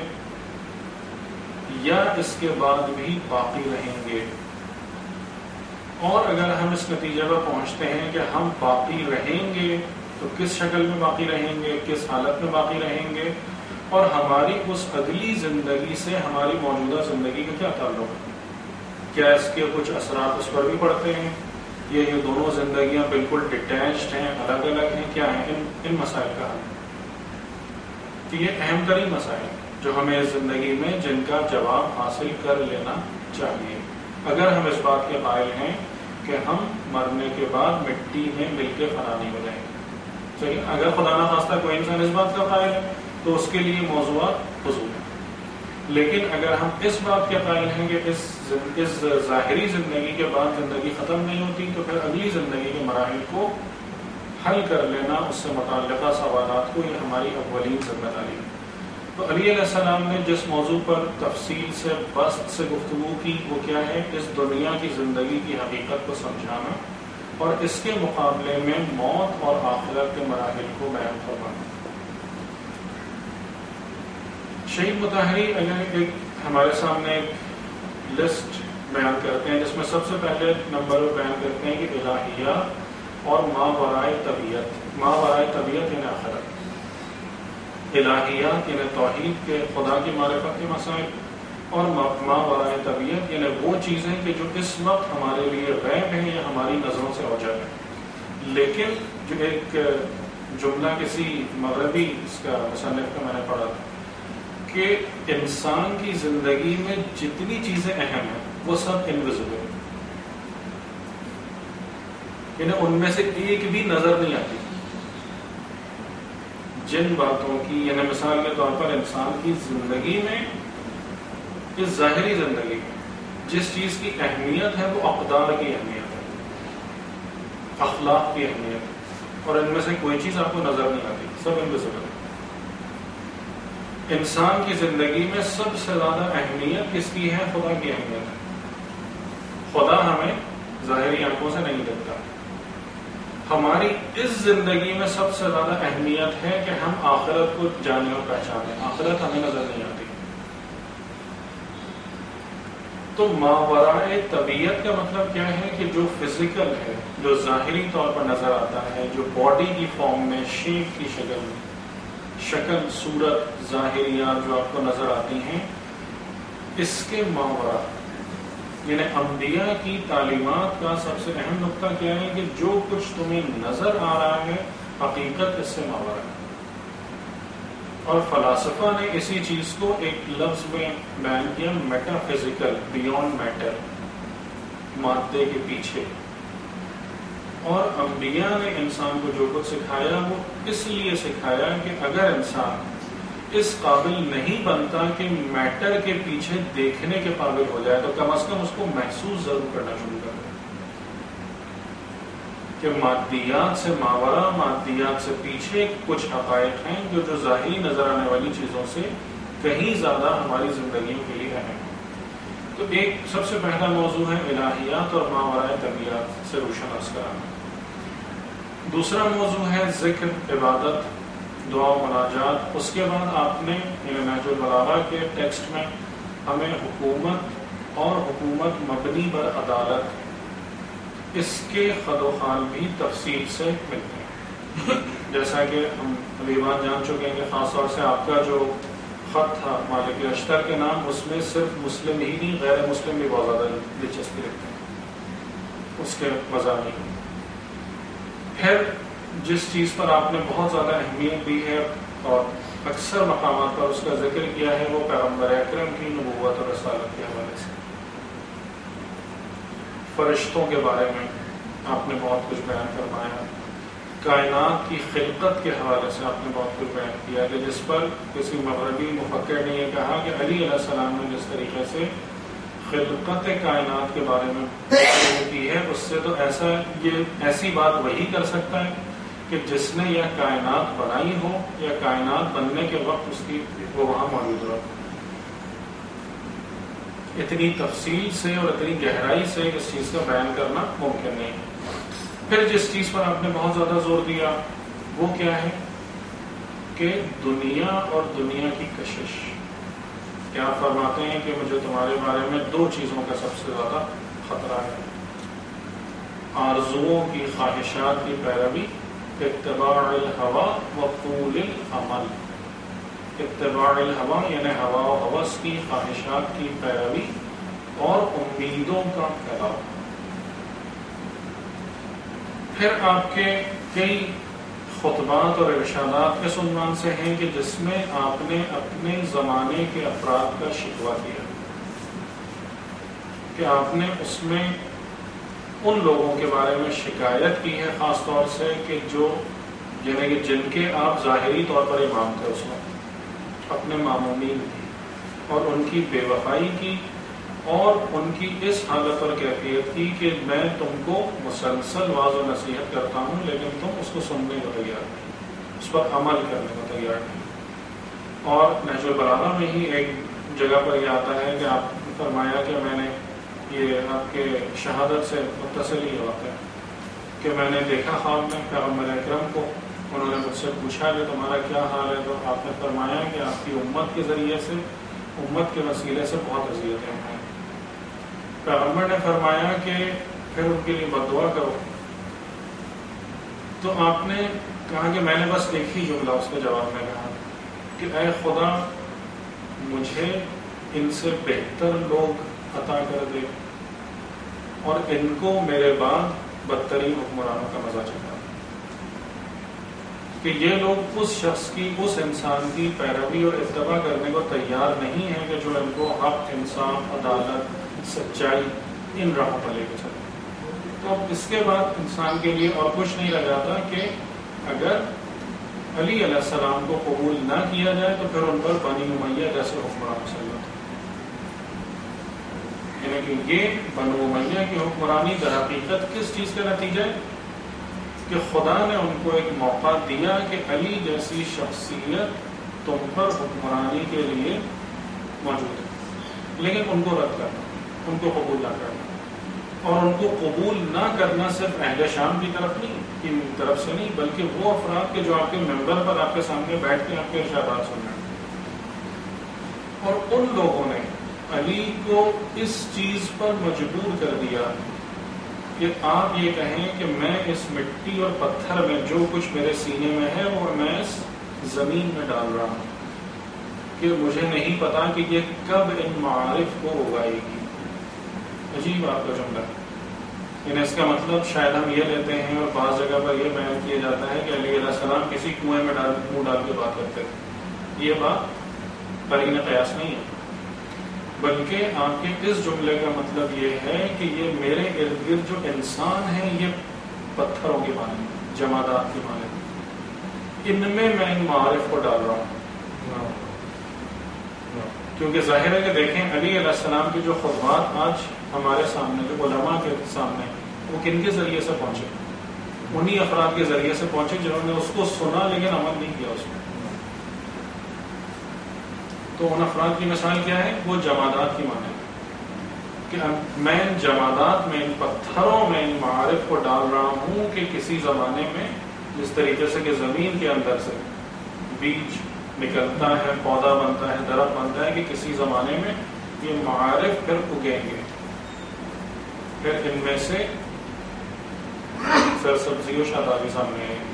Speaker 1: یا اس کے بعد بھی باقی رہیں گے، اور اگر ہم اس نتیجے پر پہنچتے ہیں کہ ہم باقی رہیں گے تو کس شکل میں باقی رہیں گے، کس حالت میں باقی رہیں گے، اور ہماری اس اگلی زندگی سے ہماری موجودہ زندگی کا کیا تعلق ہے. کیا اس کے کچھ اثرات اس پر بھی پڑتے ہیں، یہ دونوں زندگیاں بالکل ڈیٹیچڈ ہیں، الگ الگ ہیں، کیا ہیں ان مسائل کا حل. تو یہ اہم ترین مسائل جو ہمیں اس زندگی میں جن کا جواب حاصل کر لینا چاہیے اگر ہم اس بات کے قائل ہیں کہ ہم مرنے کے بعد مٹی میں مل کے فنا نہیں ہو جائیں گے. صحیح. اگر خدا نہ خواستہ کوئی انسان اس بات کا قائل ہے تو اس کے لیے موضوعات فضول ہیں. لیکن اگر ہم اس بات کے قائل ہیں کہ اس ظاہری زندگی کے بعد زندگی ختم نہیں ہوتی تو پھر اگلی زندگی کے مراحل کو حل کر لینا، اس سے متعلقہ سوالات کو، یہ ہماری اولین ذمہ داری ہے. تو علی علیہ السلام نے جس موضوع پر تفصیل سے بسط سے گفتگو کی وہ کیا ہے؟ اس دنیا کی زندگی کی حقیقت کو سمجھانا اور اس کے مقابلے میں موت اور آخرت کے مراحل کو بیان کروانا. شہید مطہری اگر ایک ہمارے سامنے ایک لسٹ بیان کرتے ہیں جس میں سب سے پہلے نمبر بیان کرتے ہیں کہ الہیات اور ماورائے طبیعت. ماورائے طبیعت یعنی آخرت، الہیات یعنی توحید کے خدا کی معرفت کے مسائل، اور ماورائے طبیعت یعنی وہ چیزیں کہ جو اس وقت ہمارے لیے غیب ہیں یا ہماری نظروں سے اوجل ہیں. لیکن جو ایک جملہ کسی مغربی اس کا مصنف کا میں نے پڑھا تھا کہ انسان کی زندگی میں جتنی چیزیں اہم ہیں وہ سب انویزیبل ہیں، یعنی ان میں سے ایک بھی نظر نہیں آتی. جن باتوں کی، یعنی مثال کے طور پر انسان کی زندگی میں، اس ظاہری زندگی میں جس چیز کی اہمیت ہے وہ اقدار کی اہمیت ہے، اخلاق کی اہمیت ہے، اور ان میں سے کوئی چیز آپ کو نظر نہیں آتی، سب انویزیبل ہے. انسان کی زندگی میں سب سے زیادہ اہمیت کس کی ہے؟ خدا کی اہمیت ہے. خدا ہمیں ظاہری آنکھوں سے نہیں دکھتا. ہماری اس زندگی میں سب سے زیادہ اہمیت ہے کہ ہم آخرت کو جانیں اور پہچانیں. آخرت ہمیں نظر نہیں آتی. تو ماورائے طبیعت کا مطلب کیا ہے کہ جو فزیکل ہے، جو ظاہری طور پر نظر آتا ہے، جو باڈی کی فارم میں، شیپ کی شکل میں، شکل، صورت، ظاہریات جو آپ کو نظر آتی ہیں، اس کے ماورا یعنی انبیاء کی تعلیمات کا سب سے اہم نقطہ کیا ہے کہ جو کچھ تمہیں نظر آ رہا ہے حقیقت اس سے ماورا ہے. اور فلاسفہ نے اسی چیز کو ایک لفظ میں بیان کیا، میٹا فزیکل، بیونڈ میٹر، مادے کے پیچھے. اور انبیاء نے انسان کو جو کچھ سکھایا وہ اس لیے سکھایا کہ اگر انسان اس قابل نہیں بنتا کہ میٹر کے پیچھے دیکھنے کے قابل ہو جائے تو کم از کم اس کو محسوس ضرور کرنا شروع کر دے کہ مادیات سے ماورا، مادیات سے پیچھے کچھ حقائق ہیں جو ظاہری نظر آنے والی چیزوں سے کہیں زیادہ ہماری زندگیوں کے لیے اہم ہیں. تو ایک سب سے پہلا موضوع ہے الہیات اور ماورائے طبیعت سے روشن عرض کرانا. دوسرا موضوع ہے ذکر، عبادت، دعا و مناجات. اس کے بعد آپ نے نہج البلاغہ کے ٹیکسٹ میں ہمیں حکومت اور حکومت مبنی بر عدالت، اس کے خد و خال بھی تفصیل سے ملتے ہیں. جیسا کہ ہم ابھی بات جان چکے ہیں کہ خاص طور سے آپ کا جو خط تھا مالک اشتر کے نام، اس میں صرف مسلم ہی نہیں غیر مسلم بھی بہت زیادہ دلچسپی رکھتے ہیں اس کے مضامین. پھر جس چیز پر آپ نے بہت زیادہ اہمیت دی ہے اور اکثر مقامات پر اس کا ذکر کیا ہے، وہ پیغمبر اکرم کی نبوت اور رسالت کے حوالے سے. فرشتوں کے بارے میں آپ نے بہت کچھ بیان فرمایا. کائنات کی خلقت کے حوالے سے آپ نے بہت کچھ بیان کیا کہ جس پر کسی مغربی مفکر نے یہ کہا کہ علی علیہ السلام نے جس طریقے سے خلقت کائنات کے بارے میں کی ہے، اس سے تو ایسی بات وہی کر سکتا ہے کہ جس نے یہ کائنات بنائی ہو یا کائنات بننے کے وقت اس کی وہ وہاں موجود ہو. اتنی تفصیل سے اور اتنی گہرائی سے اس چیز کا بیان کرنا ممکن نہیں. پھر جس چیز پر آپ نے بہت زیادہ زور دیا وہ کیا ہے کہ دنیا اور دنیا کی کشش. کیا فرماتے ہیں کہ مجھے تمہارے بارے میں دو چیزوں کا سب سے زیادہ خطرہ ہے: آرزوؤں کی، خواہشات کی پیروی، اتباع الہوا و طول الامل. اتباع الہوا یعنی ہوا و ہوس کی، خواہشات کی پیروی اور امیدوں کا پھیلاؤ. پھر آپ کے کئی خطبات اور ارشادات اس عنوان سے ہیں کہ جس میں آپ نے اپنے زمانے کے افراد کا شکوہ کیا کہ آپ نے اس میں ان لوگوں کے بارے میں شکایت کی ہے خاص طور سے کہ جو یعنی کہ جن کے آپ ظاہری طور پر امام تھے اس وقت، اپنے معمومین کی، اور ان کی بے وفائی کی اور ان کی اس حالت اور کیفیت کی کہ میں تم کو مسلسل واضح و نصیحت کرتا ہوں لیکن تم اس کو سننے کو تیار نہیں، اس پر عمل کرنے کو تیار نہیں. اور نہج البلاغہ میں ہی ایک جگہ پر یہ آتا ہے کہ آپ نے فرمایا کہ میں نے یہ آپ کے شہادت سے متصل ہی ہوتا ہے کہ میں نے دیکھا خواب میں پیغمبر اکرم کو. انہوں نے مجھ سے پوچھا کہ تمہارا کیا حال ہے، تو آپ نے فرمایا کہ آپ کی امت کے ذریعے سے، امت کے وسیلے سے بہت اذیتیں ہیں. پیغمبر نے فرمایا کہ پھر ان کے لیے بد دعا کرو. تو آپ نے کہا کہ میں نے بس ایک ہی جملہ اس کے جواب میں کہا کہ اے خدا مجھے ان سے بہتر لوگ عطا کر دے اور ان کو میرے بعد بدترین حکمرانوں کا مزہ چکھا کہ یہ لوگ اس شخص کی، اس انسان کی پیروی اور اتباع کرنے کو تیار نہیں ہے کہ جو ان کو حق، انصاف، عدالت، سچائی ان راہوں پر لے کے چلے. تو اس کے بعد انسان کے لیے اور کچھ نہیں رہ جاتا کہ اگر علی علیہ السلام کو قبول نہ کیا جائے تو پھر ان پر بنی امیہ جیسے حکمران مسلط. یعنی کہ یہ بنو امیہ کی حکمرانی در حقیقت کس چیز کا نتیجہ ہے کہ خدا نے ان کو ایک موقع دیا کہ علی جیسی شخصیت تم پر حکمرانی کے لیے موجود ہے، لیکن ان کو رد کرنا، ان کو قبول نہ کرنا. اور ان کو قبول نہ کرنا صرف اہل شام کی طرف سے نہیں بلکہ وہ افراد کے جو آپ کے ممبر پر آپ کے سامنے بیٹھ کے آپ کے ارشادات سن رہے ہیں. اور ان لوگوں نے علی کو اس چیز پر مجبور کر دیا کہ آپ یہ کہیں کہ میں اس مٹی اور پتھر میں جو کچھ میرے سینے میں ہے وہ میں اس زمین میں ڈال رہا ہوں کہ مجھے نہیں پتا کہ یہ کب ان معارف کو اگائے گی. عجیب آپ کا جملہ ہے. یعنی اس کا مطلب شاید ہم یہ لیتے ہیں اور بعض جگہ پر یہ بیان کیا جاتا ہے کہ علی علیہ السلام کسی کنویں میں منہ ڈال کے بات کرتے تھے. یہ بات قرین قیاس نہیں ہے بلکہ آپ کے اس جملے کا مطلب یہ ہے کہ یہ میرے ارد گرد جو انسان ہیں یہ پتھروں کی مانند، جمادات کی مانند، ان میں ان معارف کو ڈال رہا ہوں. کیونکہ ظاہر ہے کہ دیکھیں علی علیہ السلام کے جو خطبات آج ہمارے سامنے، جو علماء کے سامنے، وہ کن کے ذریعے سے پہنچے؟ انہی افراد کے ذریعے سے پہنچے جنہوں نے اس کو سنا لیکن عمل نہیں کیا اس میں. تو ان افراد کی مثال کیا ہے؟ وہ جمادات کی مانند. کہ میں ان جمادات میں، ان پتھروں میں ان معارف کو ڈال رہا ہوں کہ کسی زمانے میں جس طریقے سے کہ زمین کے اندر سے بیج نکلتا ہے، پودا بنتا ہے، درخت بنتا ہے، کہ کسی زمانے میں یہ معارف پھر اگیں گے، پھر ان میں سے سرسبزی و شادابی سامنے آئے گی۔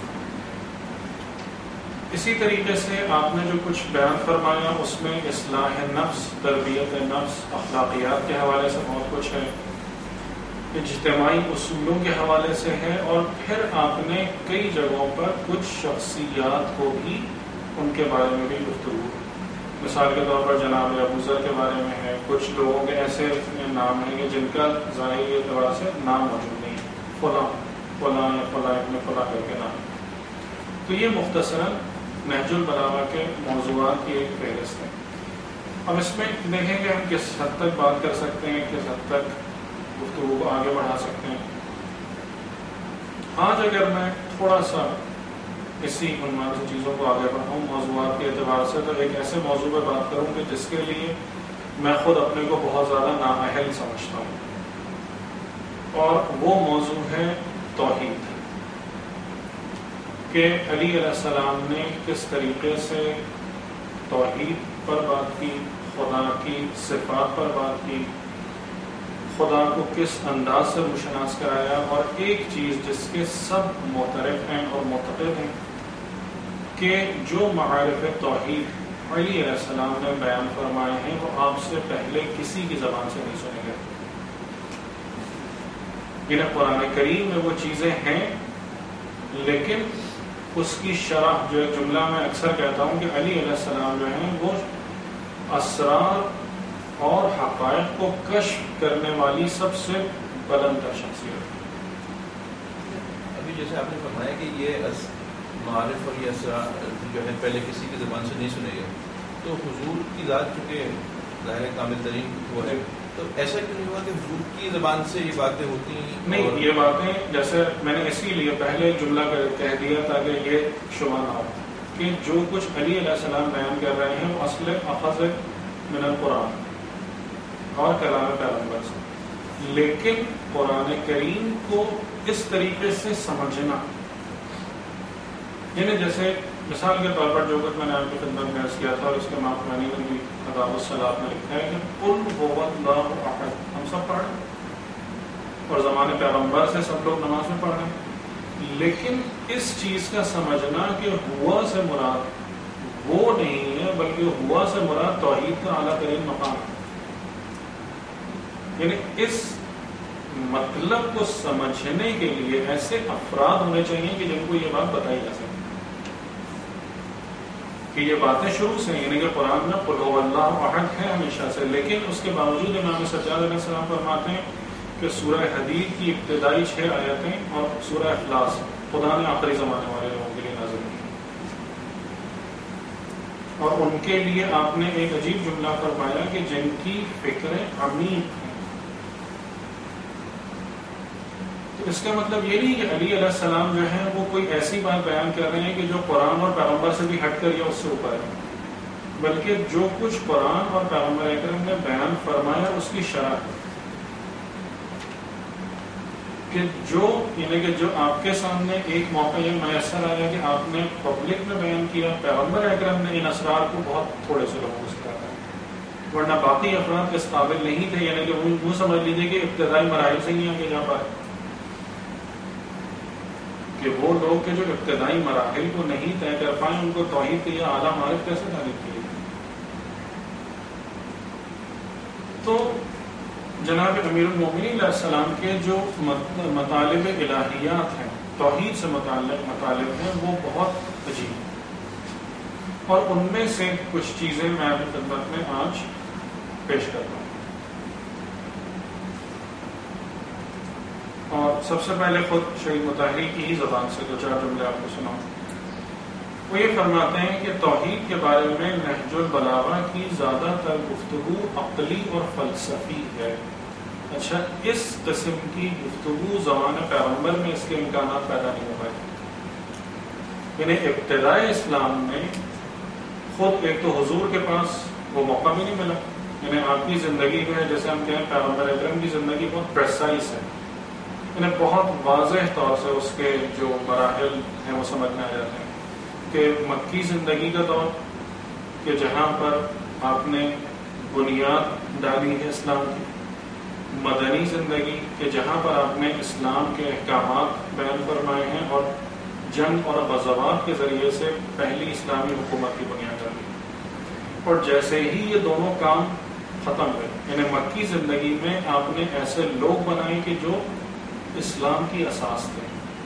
Speaker 1: اسی طریقے سے آپ نے جو کچھ بیان فرمایا اس میں اصلاح نفس، تربیت نفس، اخلاقیات کے حوالے سے بہت کچھ ہے، اجتماعی اصولوں کے حوالے سے ہے، اور پھر آپ نے کئی جگہوں پر کچھ شخصیات کو بھی ان کے بارے میں بھی گفتگو، مثال کے طور پر جناب ابو ذر کے بارے میں ہے، کچھ لوگوں کے ایسے نام ہیں کہ جن کا ظاہری اعتبار سے نام موجود نہیں، فلاں فلاں یا فلاں ابن فلاں کر کے نام۔ تو یہ مختصراً نہج البلاغہ کے موضوعات کی ایک فہرست ہے۔ اب اس میں دیکھیں کہ ہم کس حد تک بات کر سکتے ہیں، کس حد تک گفتگو کو آگے بڑھا سکتے ہیں۔ آج اگر میں تھوڑا سا اسی عنوان سے چیزوں کو آگے بڑھاؤں موضوعات کے اعتبار سے، تو ایک ایسے موضوع پہ بات کروں کہ جس کے لیے میں خود اپنے کو بہت زیادہ نااہل سمجھتا ہوں، اور وہ موضوع ہے توحید، کہ علی علیہ السلام نے کس طریقے سے توحید پر بات کی، خدا کی صفات پر بات کی، خدا کو کس انداز سے روشناس کرایا، اور ایک چیز جس کے سب معترف ہیں اور معتقد ہیں کہ جو معارف توحید علی علیہ السلام نے بیان فرمائے ہیں وہ آپ سے پہلے کسی کی زبان سے نہیں سنے گئے۔ یعنی قرآن کریم میں وہ چیزیں ہیں، لیکن اس کی شرح جو ایک جملہ میں اکثر کہتا ہوں کہ علی علیہ السلام جو ہیں وہ اسرار اور حقائق کو کشف کرنے والی سب سے بلند تر شخصیت۔
Speaker 2: ابھی جیسے آپ نے فرمایا کہ یہ معارف اور یہ اسرار جو ہے پہلے کسی کی زبان سے نہیں سنے گئے، تو حضور کی ذات چونکہ ظاہر کامل ترین وہ ہے، تو ایسا کیوں نہیں ہوا کہ حضور کی زبان سے یہ باتیں ہوتی ہیں؟
Speaker 1: نہیں، یہ باتیں جیسے میں نے اسی لیے پہلے جملہ کہہ دیا تاکہ یہ شبہ نہ ہو کہ جو کچھ علی علیہ السلام بیان کر رہے ہیں وہ اصل اخذ من القرآن اور کلام پیغمبر سے، لیکن قرآن کریم کو اس طریقے سے سمجھنا، یعنی جیسے مثال کے طور پر جو کچھ میں نے آپ کی خدمت میں عرض کیا تھا، اور اس کے ماخوانی نے بھی آداب الصلاۃ میں لکھا ہے کہ قل هو اللہ احد، ہم سب پڑھ رہے ہیں اور زمانے پیغمبر سے سب لوگ نماز میں پڑھ رہے ہیں، لیکن اس چیز کا سمجھنا کہ ہوا سے مراد وہ نہیں ہے بلکہ ہوا سے مراد توحید کا اعلیٰ ترین مقام ہے، یعنی اس مطلب کو سمجھنے کے لیے ایسے افراد ہونے چاہیے کہ جن کو یہ بات بتائی جا سکے کہ یہ باتیں شروع سے، یعنی کہ قرآن میں قل هو اللہ احد ہے ہمیشہ سے، لیکن اس کے باوجود امام سجاد علیہ السلام فرماتے ہیں کہ سورہ حدید کی ابتدائی 6 آیتیں اور سورہ اخلاص خدا نے آخری زمانے والے لوگوں کے لیے نازل کی، اور ان کے لیے آپ نے ایک عجیب جملہ فرمایا کہ جن کی فکریں عمیق ہیں۔ تو اس کا مطلب یہ نہیں کہ علی علیہ السلام جو ہے وہ کوئی ایسی بات بیان کر رہے ہیں کہ جو قرآن اور پیغمبر سے بھی ہٹ کر یا اس سے اوپر ہے، بلکہ جو کچھ قرآن اور پیغمبر اکرم نے بیان فرمایا اس کی شرح ہے، کہ جو آپ کے سامنے ایک موقع یہ میسر آیا کہ آپ نے پبلک میں بیان کیا، پیغمبر اکرم نے ان اسرار کو بہت تھوڑے سے لوگوں کو سکھایا، ورنہ باقی افراد اس قابل نہیں تھے، یعنی کہ وہ سمجھ لیجیے کہ ابتدائی مراحل سے ہی آگے جا پائے، کہ وہ لوگ کے جو ابتدائی مراحل کو نہیں طے کر پائیں ان کو توحید کے یہ اعلیٰ معرف کیسے تعریف کی۔ تو جناب امیر المومنین علیہ السلام کے جو مطالب الہیات ہیں، توحید سے متعلق مطالب ہیں، وہ بہت عجیب ہیں، اور ان میں سے کچھ چیزیں میں آپ کی خدمت میں آج پیش کرتا ہوں۔ اور سب سے پہلے خود شہید مطہری کی ہی زبان سے 2-4 جملے آپ کو سناؤں۔ وہ یہ فرماتے ہیں کہ توحید کے بارے میں نہج البلاغہ کی زیادہ تر گفتگو عقلی اور فلسفی ہے۔ اچھا، اس قسم کی گفتگو زمانہ پیغمبر میں اس کے امکانات پیدا نہیں ہو پائے، یعنی ابتدائے اسلام میں خود ایک تو حضور کے پاس وہ موقع بھی نہیں ملا یعنی آپ کی زندگی جو ہے جیسے ہم کہیں پیغمبر اکرم کی زندگی بہت پریسائز ہے، یعنی بہت واضح طور سے اس کے جو مراحل ہیں وہ سمجھ میں آ جاتے ہیں کہ مکی زندگی کا دور کہ جہاں پر آپ نے بنیاد ڈالی ہے اسلام کی، مدنی زندگی کہ جہاں پر آپ نے اسلام کے احکامات بیان فرمائے ہیں اور جنگ اور غزوات کے ذریعے سے پہلی اسلامی حکومت کی بنیاد ڈالی، اور جیسے ہی یہ دونوں کام ختم ہوئے یعنی مکی زندگی میں آپ نے ایسے لوگ بنائے کہ جو اسلام کی اساس تھے،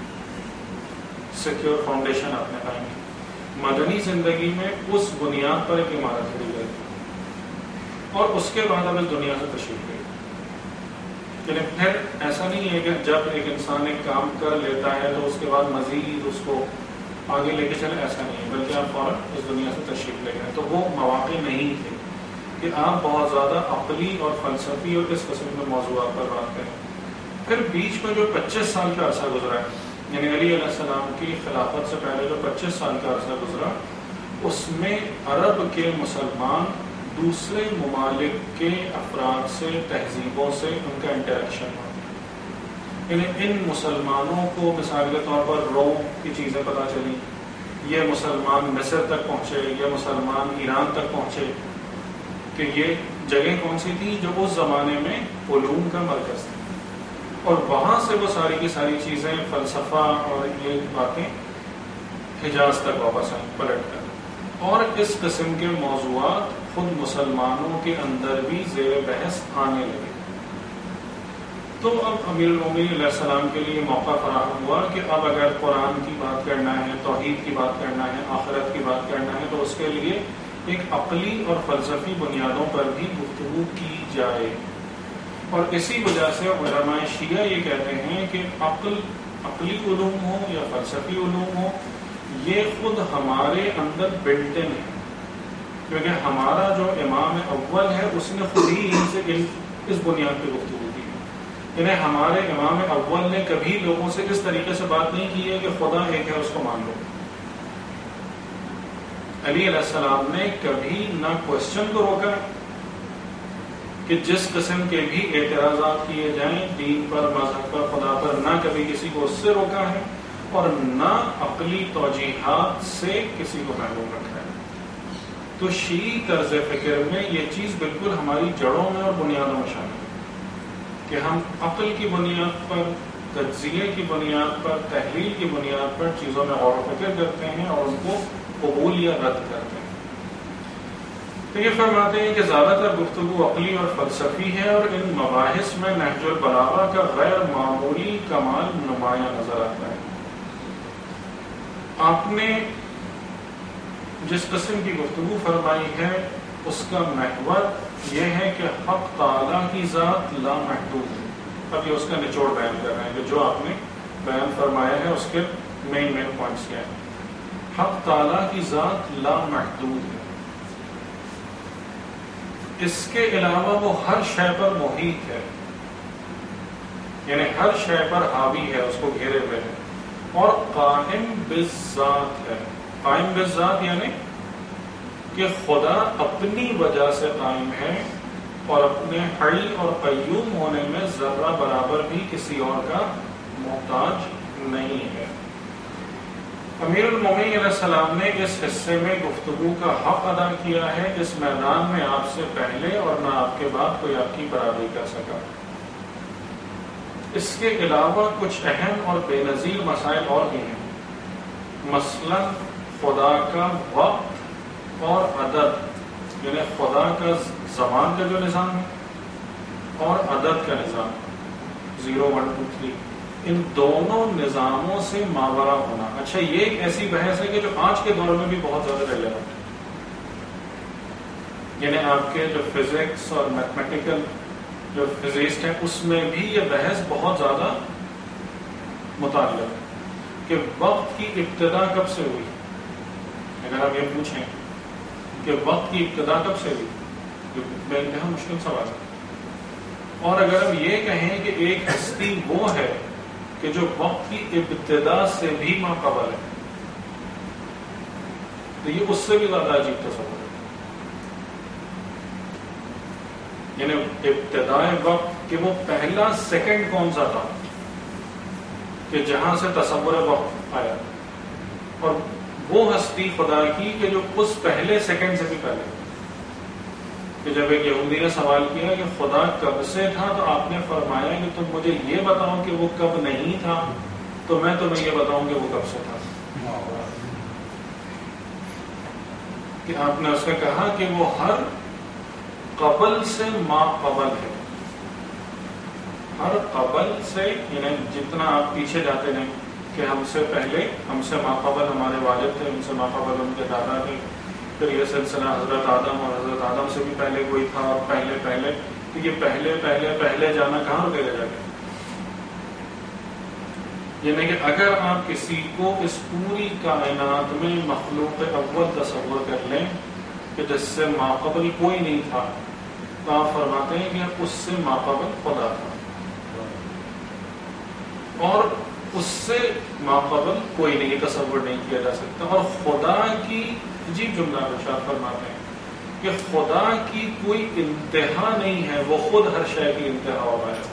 Speaker 1: سیکیور فاؤنڈیشن آپ نے قائم کی، مدنی زندگی میں اس بنیاد پر ایک عمارت کھڑی گئی اور اس کے بعد اب اس دنیا سے تشریف گئی۔ لیکن پھر ایسا نہیں ہے کہ جب ایک انسان ایک کام کر لیتا ہے تو اس کے بعد مزید اس کو آگے لے کے چلے، ایسا نہیں ہے، بلکہ آپ فوراً اس دنیا سے تشریف لے گئے۔ تو وہ مواقع نہیں تھے کہ آپ بہت زیادہ عقلی اور فلسفی اور اس قسم کے موضوعات پر بات کریں۔ پھر بیچ میں جو 25 سال کا عرصہ گزرا ہے، یعنی علی علیہ السلام کی خلافت سے پہلے جو 25 سال کا عرصہ گزرا، اس میں عرب کے مسلمان دوسرے ممالک کے افراد سے، تہذیبوں سے ان کا انٹریکشن ہوا، یعنی ان مسلمانوں کو مثال کے طور پر روم کی چیزیں پتہ چلی، یہ مسلمان مصر تک پہنچے، یہ مسلمان ایران تک پہنچے کہ یہ جگہ کون سی تھی جو اس زمانے میں علوم کا مرکز تھی، اور وہاں سے وہ ساری کی ساری چیزیں، فلسفہ اور یہ باتیں حجاز تک واپس آئیں پلٹ کر، اور اس قسم کے موضوعات خود مسلمانوں کے اندر بھی زیر بحث آنے لگے۔ تو اب امیر المومنین علیہ السلام کے لیے موقع فراہم ہوا کہ اب اگر قرآن کی بات کرنا ہے، توحید کی بات کرنا ہے، آخرت کی بات کرنا ہے، تو اس کے لیے ایک عقلی اور فلسفی بنیادوں پر بھی گفتگو کی جائے، اور اسی وجہ سے علماء شیعہ یہ کہتے ہیں کہ عقلی علوم ہو یا فلسفی علوم ہو، یہ خود ہمارے اندر بلٹ ان ہے، کیونکہ ہمارا جو امام اول ہے اس نے خود ہی ان سے اس بنیاد پہ گفتگو کی، یعنی ہمارے امام اول نے کبھی لوگوں سے اس طریقے سے بات نہیں کی ہے کہ خدا ایک ہے اس کو مان لو۔ علی علیہ السلام نے کبھی نہ کوشچن کو روکا کہ جس قسم کے بھی اعتراضات کیے جائیں دین پر، مذہب پر، خدا پر، نہ کبھی کسی کو اس سے روکا ہے اور نہ عقلی توجیحات سے کسی کو محروم رکھا ہے۔ تو شیعی طرز فکر میں یہ چیز بالکل ہماری جڑوں میں اور بنیادوں میں شامل ہے کہ ہم عقل کی بنیاد پر، تجزیے کی بنیاد پر، تحلیل کی بنیاد پر چیزوں میں غور و فکر کرتے ہیں اور ان کو قبول یا رد کرتے ہیں۔ تو یہ فرماتے ہیں کہ زیادہ تر گفتگو عقلی اور فلسفی ہے، اور ان مباحث میں نہج البلاغہ کا غیر معمولی کمال نمایاں نظر آتا ہے۔ آپ نے جس قسم کی گفتگو فرمائی ہے اس کا محور یہ ہے کہ حق تعالیٰ کی ذات لامحدود ہے۔ اب یہ اس کا نچوڑ بیان کر رہے ہیں کہ جو آپ نے بیان فرمایا ہے اس کے مین پوائنٹس کیا ہیں۔ حق تعالیٰ کی ذات لامحدود ہے، اس کے علاوہ وہ ہر شے پر محیط ہے، یعنی ہر شے پر حاوی ہے، اس کو گھیرے ہوئے ہے، اور قائم بالذات ہے۔ قائم بالذات یعنی کہ خدا اپنی وجہ سے قائم ہے اور اپنے حی اور قیوم ہونے میں ذرہ برابر بھی کسی اور کا محتاج نہیں ہے۔ امیر المومنین علیہ السلام نے اس حصے میں گفتگو کا حق ادا کیا ہے، اس میدان میں آپ سے پہلے اور نہ آپ کے بعد کوئی آپ کی برابری کر سکا۔ اس کے علاوہ کچھ اہم اور بے نظیر مسائل اور بھی ہیں، مثلا خدا کا وقت اور عدد، یعنی خدا کا زمان کا جو نظام ہے اور عدد کا نظام 0 1 2 3، ان دونوں نظاموں سے ماورا ہونا۔ اچھا، یہ ایک ایسی بحث ہے کہ جو آج کے دور میں بھی بہت زیادہ ریلیونٹ ہے، یعنی آپ کے جو فزکس اور میتھمیٹیکل جو فزسٹ ہیں اس میں بھی یہ بحث بہت زیادہ متعلق ہے کہ وقت کی ابتدا کب سے ہوئی۔ اگر آپ یہ پوچھیں کہ وقت کی ابتدا کب سے ہوئی، جو بے انتہا مشکل سوال ہے، اور اگر ہم یہ کہیں کہ ایک ہستی وہ ہے کہ جو وقت کی ابتدا سے بھی ماقبل ہے، تو یہ اس سے بھی زیادہ عجیب تصور ہے۔ یعنی ابتدائے وقت کہ وہ پہلا سیکنڈ کون سا تھا کہ جہاں سے تصور وقت آیا، اور وہ ہستی خدا کی کہ جو اس پہلے سیکنڈ سے بھی پہلے، کہ جب ایک یہودی نے سوال کیا کہ خدا کب سے تھا، تو آپ نے فرمایا کہ تم مجھے یہ بتاؤ کہ وہ کب نہیں تھا تو میں تمہیں یہ بتاؤں کہ وہ کب سے تھا. کہ آپ نے اس نے کہا کہ وہ ہر قبل سے ما قبل ہے، ہر قبل سے، یعنی جتنا آپ پیچھے جاتے ہیں کہ ہم سے پہلے، ہم سے ما قبل ہمارے والد تھے، ان سے ما قبل ان کے دادا تھے، پھر یہ سلسلہ حضرت آدم، اور حضرت آدم سے بھی پہلے کوئی تھا، اور پہلے پہلے، تو یہ پہلے پہلے پہلے جانا کہاں رکے گا جا کے؟ یعنی کہ اگر آپ کسی کو اس پوری کائنات میں مخلوق اول تصور کر لیں کہ جس سے ماقبل کوئی نہیں تھا، تو آپ فرماتے ہیں کہ اس سے ماقبل خدا تھا، اور اس سے ماقبل کوئی نہیں، تصور نہیں کیا جا سکتا. اور خدا کی عجیب جملہ ارشاد فرماتے ہیں کہ خدا کی کوئی انتہا نہیں ہے، وہ خود ہر شے کی انتہا ہوا ہے.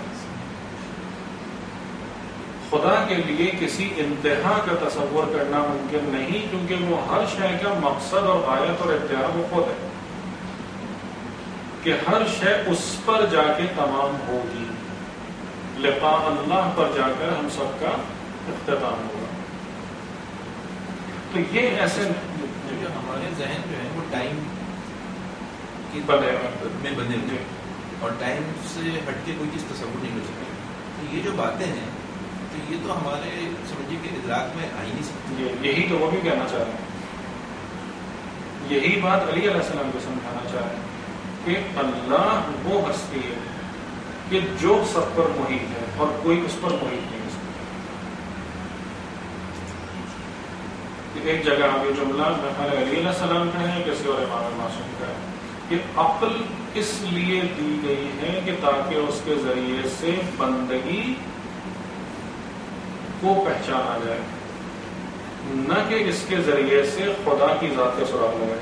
Speaker 1: خدا کے لیے کسی انتہا کا تصور کرنا ممکن نہیں، کیونکہ وہ ہر شے کا مقصد اور غایت اور انتہا وہ خود ہے، کہ ہر شے اس پر جا کے تمام ہوگی، لقاء اللہ پر جا کر ہم سب کا اختتام ہوگا. تو یہ ایسے
Speaker 2: ہمارے ذہن جو ہے وہ ٹائم کی
Speaker 1: بنے
Speaker 2: میں بنے ہوئے، اور ٹائم سے ہٹ کے کوئی چیز تصور نہیں کر سکتی. تو یہ جو باتیں ہیں تو یہ تو ہمارے سمجھیے کہ ادراک میں آ ہی نہیں سکتی.
Speaker 1: یہی تو وہ بھی کہنا چاہ رہے ہیں، یہی بات علی علیہ السلام کو سمجھانا چاہ رہے ہیں کہ اللہ وہ ہستی ہے کہ جو سب پر محیط ہے اور کوئی اس پر محیط نہیں. ایک جگہ آپ یہ جملہ علی علیہ السلام کا ہے، کسی اور امام معصوم کا ہے، کہ عقل اس لیے دی گئی ہے کہ تاکہ اس کے ذریعے سے بندگی کو پہچانا جائے، نہ کہ اس کے ذریعے سے خدا کی ذات کا سراغ لگائے.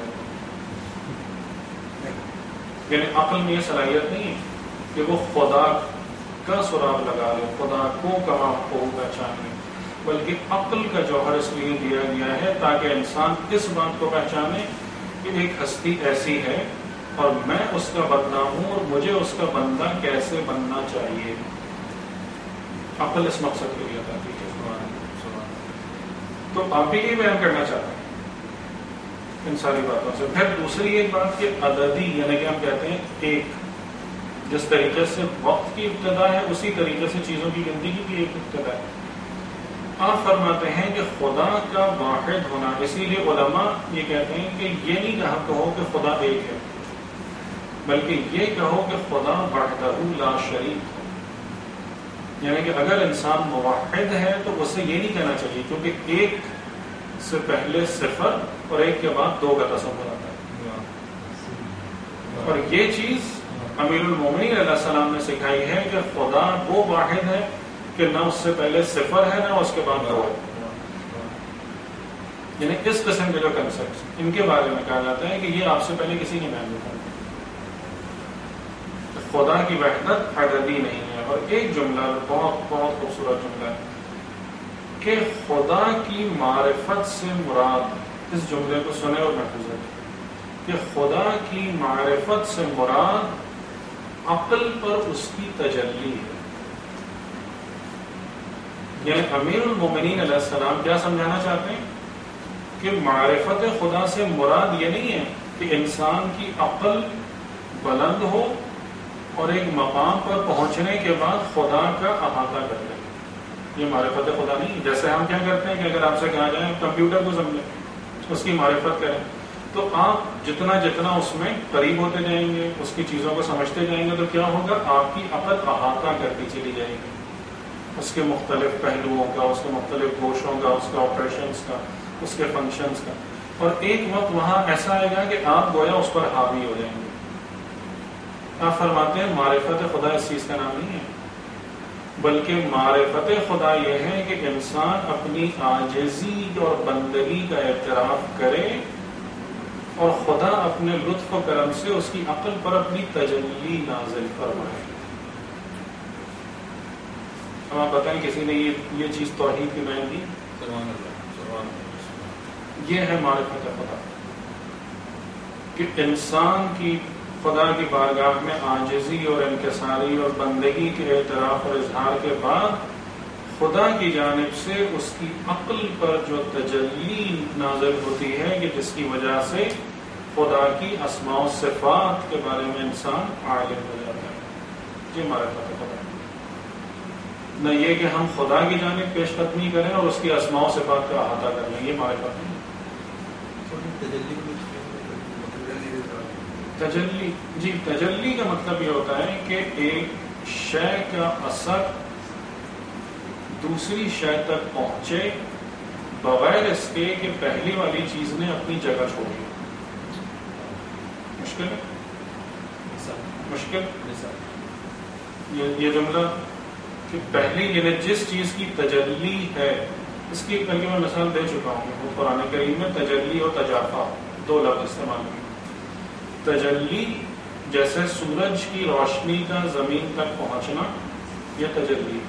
Speaker 1: یعنی عقل میں یہ صلاحیت نہیں ہے کہ وہ خدا کا سراغ لگا لے، خدا کو کما کو پہچان لے، بلکہ عقل کا جوہر اس لیے دیا گیا ہے تاکہ انسان اس بات کو پہچانے کہ ایک ہستی ایسی ہے اور میں اس کا بندہ ہوں اور مجھے اس کا بندہ کیسے بننا چاہیے. عقل اس مقصد کے لیے تھا. تو آپ بھی یہ بیان کرنا چاہتے ہیں ان ساری باتوں سے. پھر دوسری ایک بات کہ عددی، یعنی کہ ہم کہتے ہیں ایک، جس طریقے سے وقت کی ابتدا ہے اسی طریقے سے چیزوں کی گنتی کی بھی ایک ابتدا ہے. آپ فرماتے ہیں کہ خدا کا واحد ہونا، اسی لیے علماء یہ کہتے ہیں کہ یہ نہیں کہو کہ خدا ایک ہے، بلکہ یہ کہو کہ خدا وحدہ لا شریک. یعنی کہ اگر انسان موحد ہے تو اسے یہ نہیں کہنا چاہیے، کیونکہ ایک سے پہلے صفر اور ایک کے بعد دو کا تصور آتا ہے. اور یہ چیز امیر المومنین علیہ السلام نے سکھائی ہے کہ خدا وہ واحد ہے کہ نہ اس سے پہلے صفر ہے نہ اس کے بعد دو ہے. یعنی اس قسم کے جو کنسپٹ ان کے بارے میں کہا جاتا ہے کہ یہ آپ سے پہلے کسی نے بیان نہیں. خدا کی وحدت عددی نہیں ہے. اور ایک جملہ بہت بہت خوبصورت جملہ ہے کہ خدا کی معرفت سے مراد، اس جملے کو سنیں اور محفوظ رکھیں، کہ خدا کی معرفت سے مراد عقل پر اس کی تجلی ہے. یعنی امیر المومنین علیہ السلام کیا سمجھانا چاہتے ہیں کہ معرفت خدا سے مراد یہ نہیں ہے کہ انسان کی عقل بلند ہو اور ایک مقام پر پہنچنے کے بعد خدا کا احاطہ کر لیں. یہ معرفت خدا نہیں. جیسے ہم کیا کرتے ہیں کہ اگر آپ سے کہا جائے کمپیوٹر کو سمجھیں، اس کی معرفت کریں، تو آپ جتنا جتنا اس میں قریب ہوتے جائیں گے، اس کی چیزوں کو سمجھتے جائیں گے، تو کیا ہوگا؟ آپ کی عقل احاطہ کرتی چلی جائے گی اس کے مختلف پہلوؤں کا، اس کے مختلف گوشوں کا، اس کے آپریشنز کا، اس کے فنکشنز کا. اور ایک وقت وہاں ایسا آئے گا کہ آپ گویا اس پر حاوی ہو جائیں گے. آپ فرماتے ہیں معرفت خدا اس چیز کا نام نہیں ہے، بلکہ معرفت خدا یہ ہے کہ انسان اپنی عاجزی اور بندگی کا اعتراف کرے اور خدا اپنے لطف و کرم سے اس کی عقل پر اپنی تجلی نازل فرمائے. اب آپ بتائیں کسی نے یہ چیز توحید کی بیان کی؟
Speaker 2: سبحان اللہ سبحان اللہ.
Speaker 1: یہ ہے معرفت خدا کہ انسان کی خدا کی بارگاہ میں عاجزی اور انکساری اور بندگی کے اعتراف اور اظہار کے بعد خدا کی جانب سے اس کی عقل پر جو تجلی نازل ہوتی ہے کہ جس کی وجہ سے خدا کی اسماء و صفات کے بارے میں انسان عالم ہو جاتا ہے. یہ معرفت خدا. نہ یہ کہ ہم خدا کی جانب پیش قدمی کریں اور اس کی اسماء و صفات کا احاطہ کر لیں، یہ معرفت نہیں. تجلی، جی تجلی کا مطلب یہ ہوتا ہے کہ ایک شے کا اثر دوسری شے تک پہنچے بغیر اس کے کہ پہلی والی چیز نے اپنی جگہ چھوڑی. مشکل ہے؟ مشکل یہ جملہ کہ پہلی یعنی جس چیز کی تجلی ہے، اس کی بلکہ میں مثال دے چکا ہوں. وہ قرآن کریم میں تجلی اور تجافا دو لفظ استعمال ہوئے. تجلی جیسے سورج کی روشنی کا زمین تک پہنچنا، یہ تجلی.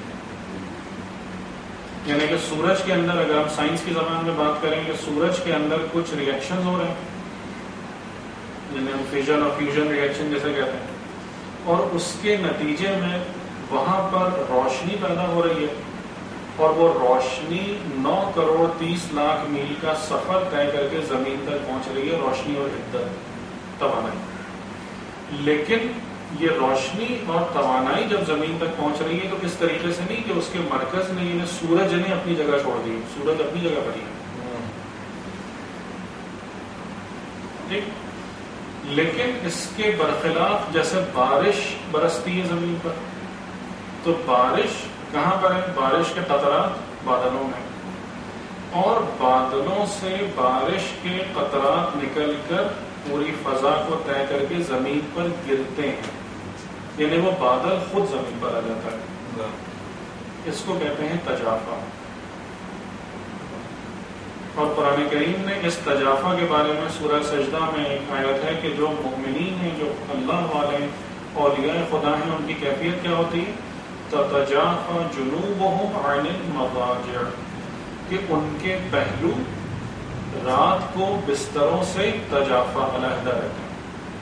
Speaker 1: یعنی کہ سورج کے اندر، اگر ہم سائنس کی زبان میں بات کریں کہ سورج کے اندر کچھ ریئیکشن ہو رہے ہیں، جنہیں ہم فیژن اور فیوژن ریئیکشن جیسے کہتے ہیں، اور اس کے نتیجے میں وہاں پر روشنی پیدا ہو رہی ہے، اور وہ روشنی 9 کروڑ 30 لاکھ میل کا سفر طے کر کے زمین تک پہنچ رہی ہے، روشنی اور حدت توانائی. لیکن یہ روشنی اور توانائی جب زمین تک پہنچ رہی ہے تو اس طریقے سے نہیں کہ اس کے مرکز نے یعنی سورج نے اپنی جگہ چھوڑ دی. سورج اپنی جگہ پر ہی ہے ٹھیک، لیکن اس کے برخلاف جیسے بارش برستی ہے زمین پر، تو بارش کہاں پر ہے؟ بارش کے قطرات بادلوں میں، اور بادلوں سے بارش کے قطرات نکل کر پوری فضا کو طے کر کے زمین پر گرتے ہیں، یعنی وہ بادل خود زمین پر آ جاتا ہے. اس کو کہتے ہیں تجافا. اور قرآن کریم نے اس تجافا کے بارے میں سورہ سجدہ میں ایک آیت ہے کہ جو مؤمنین ہیں، جو اللہ والے اولیاء خدا ہیں، ان کی کیفیت کیا ہوتی ہے؟ تتجافا جنوبہم عن المضاجع، کہ ان کے پہلو رات کو بستروں سے تجافا علیحدہ رہتے ہیں.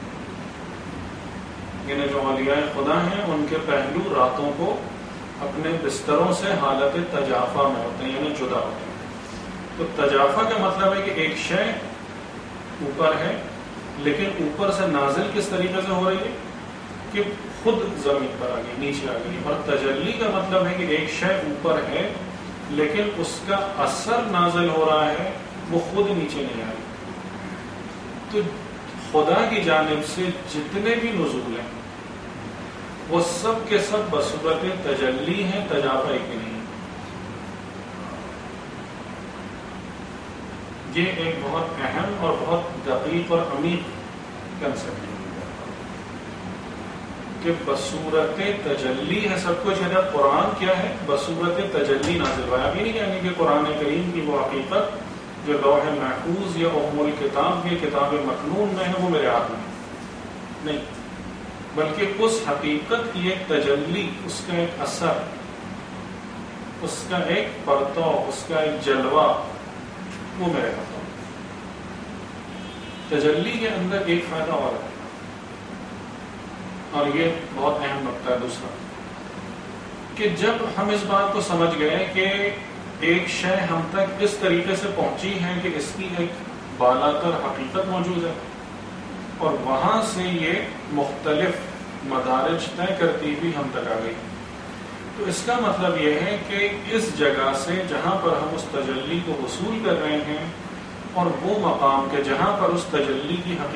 Speaker 1: یعنی جو اولیاء خدا ہیں ان کے پہلو راتوں کو اپنے بستروں سے حالت تجافا میں ہوتے ہیں، یعنی جدا ہوتے ہیں. تو تجافا کا مطلب ہے کہ ایک شے اوپر ہے لیکن اوپر سے نازل کس طریقے سے ہو رہی ہے کہ خود زمین پر آ گئی، نیچے آ گئی. اور تجلی کا مطلب ہے کہ ایک شے اوپر ہے لیکن اس کا اثر نازل ہو رہا ہے، وہ خود نیچے نہیں آ رہی. تو خدا کی جانب سے جتنے بھی نزول ہیں وہ سب کے سب بصورت تجلی ہیں، تجافا ایک بھی نہیں. یہ ایک بہت اہم اور بہت دقیق اور عمیق کنسپٹ ہے کہ بصورت تجلی ہے سب کچھ. ہے قرآن کیا ہے؟ بصورت تجلی نازل ہوا. اب یہ نہیں کہیں گے کہ قرآن کریم کی وہ حقیقت جو لوح محفوظ یا ام الکتاب کی کتاب مکنون میں ہے وہ میرے ہاتھ میں نہیں، بلکہ اس حقیقت کی ایک تجلی، اس کا ایک اثر، اس کا ایک پرتو، اس کا ایک جلوہ، وہ میرے ہاتھ میں. تجلی کے اندر ایک فائدہ اور ہے، اور یہ بہت اہم نقطہ ہے دوسرا، کہ جب ہم اس بات کو سمجھ گئے کہ ایک شے ہم تک اس طریقے سے پہنچی ہے کہ اس کی ایک بالا تر حقیقت موجود ہے، اور وہاں سے یہ مختلف مدارج طے کرتی ہوئی ہم تک آ گئی، تو اس کا مطلب یہ ہے کہ اس جگہ سے جہاں پر ہم اس تجلی کو وصول کر رہے ہیں، اور وہ مقام کے جہاں پر اس تجلی کی حقیقت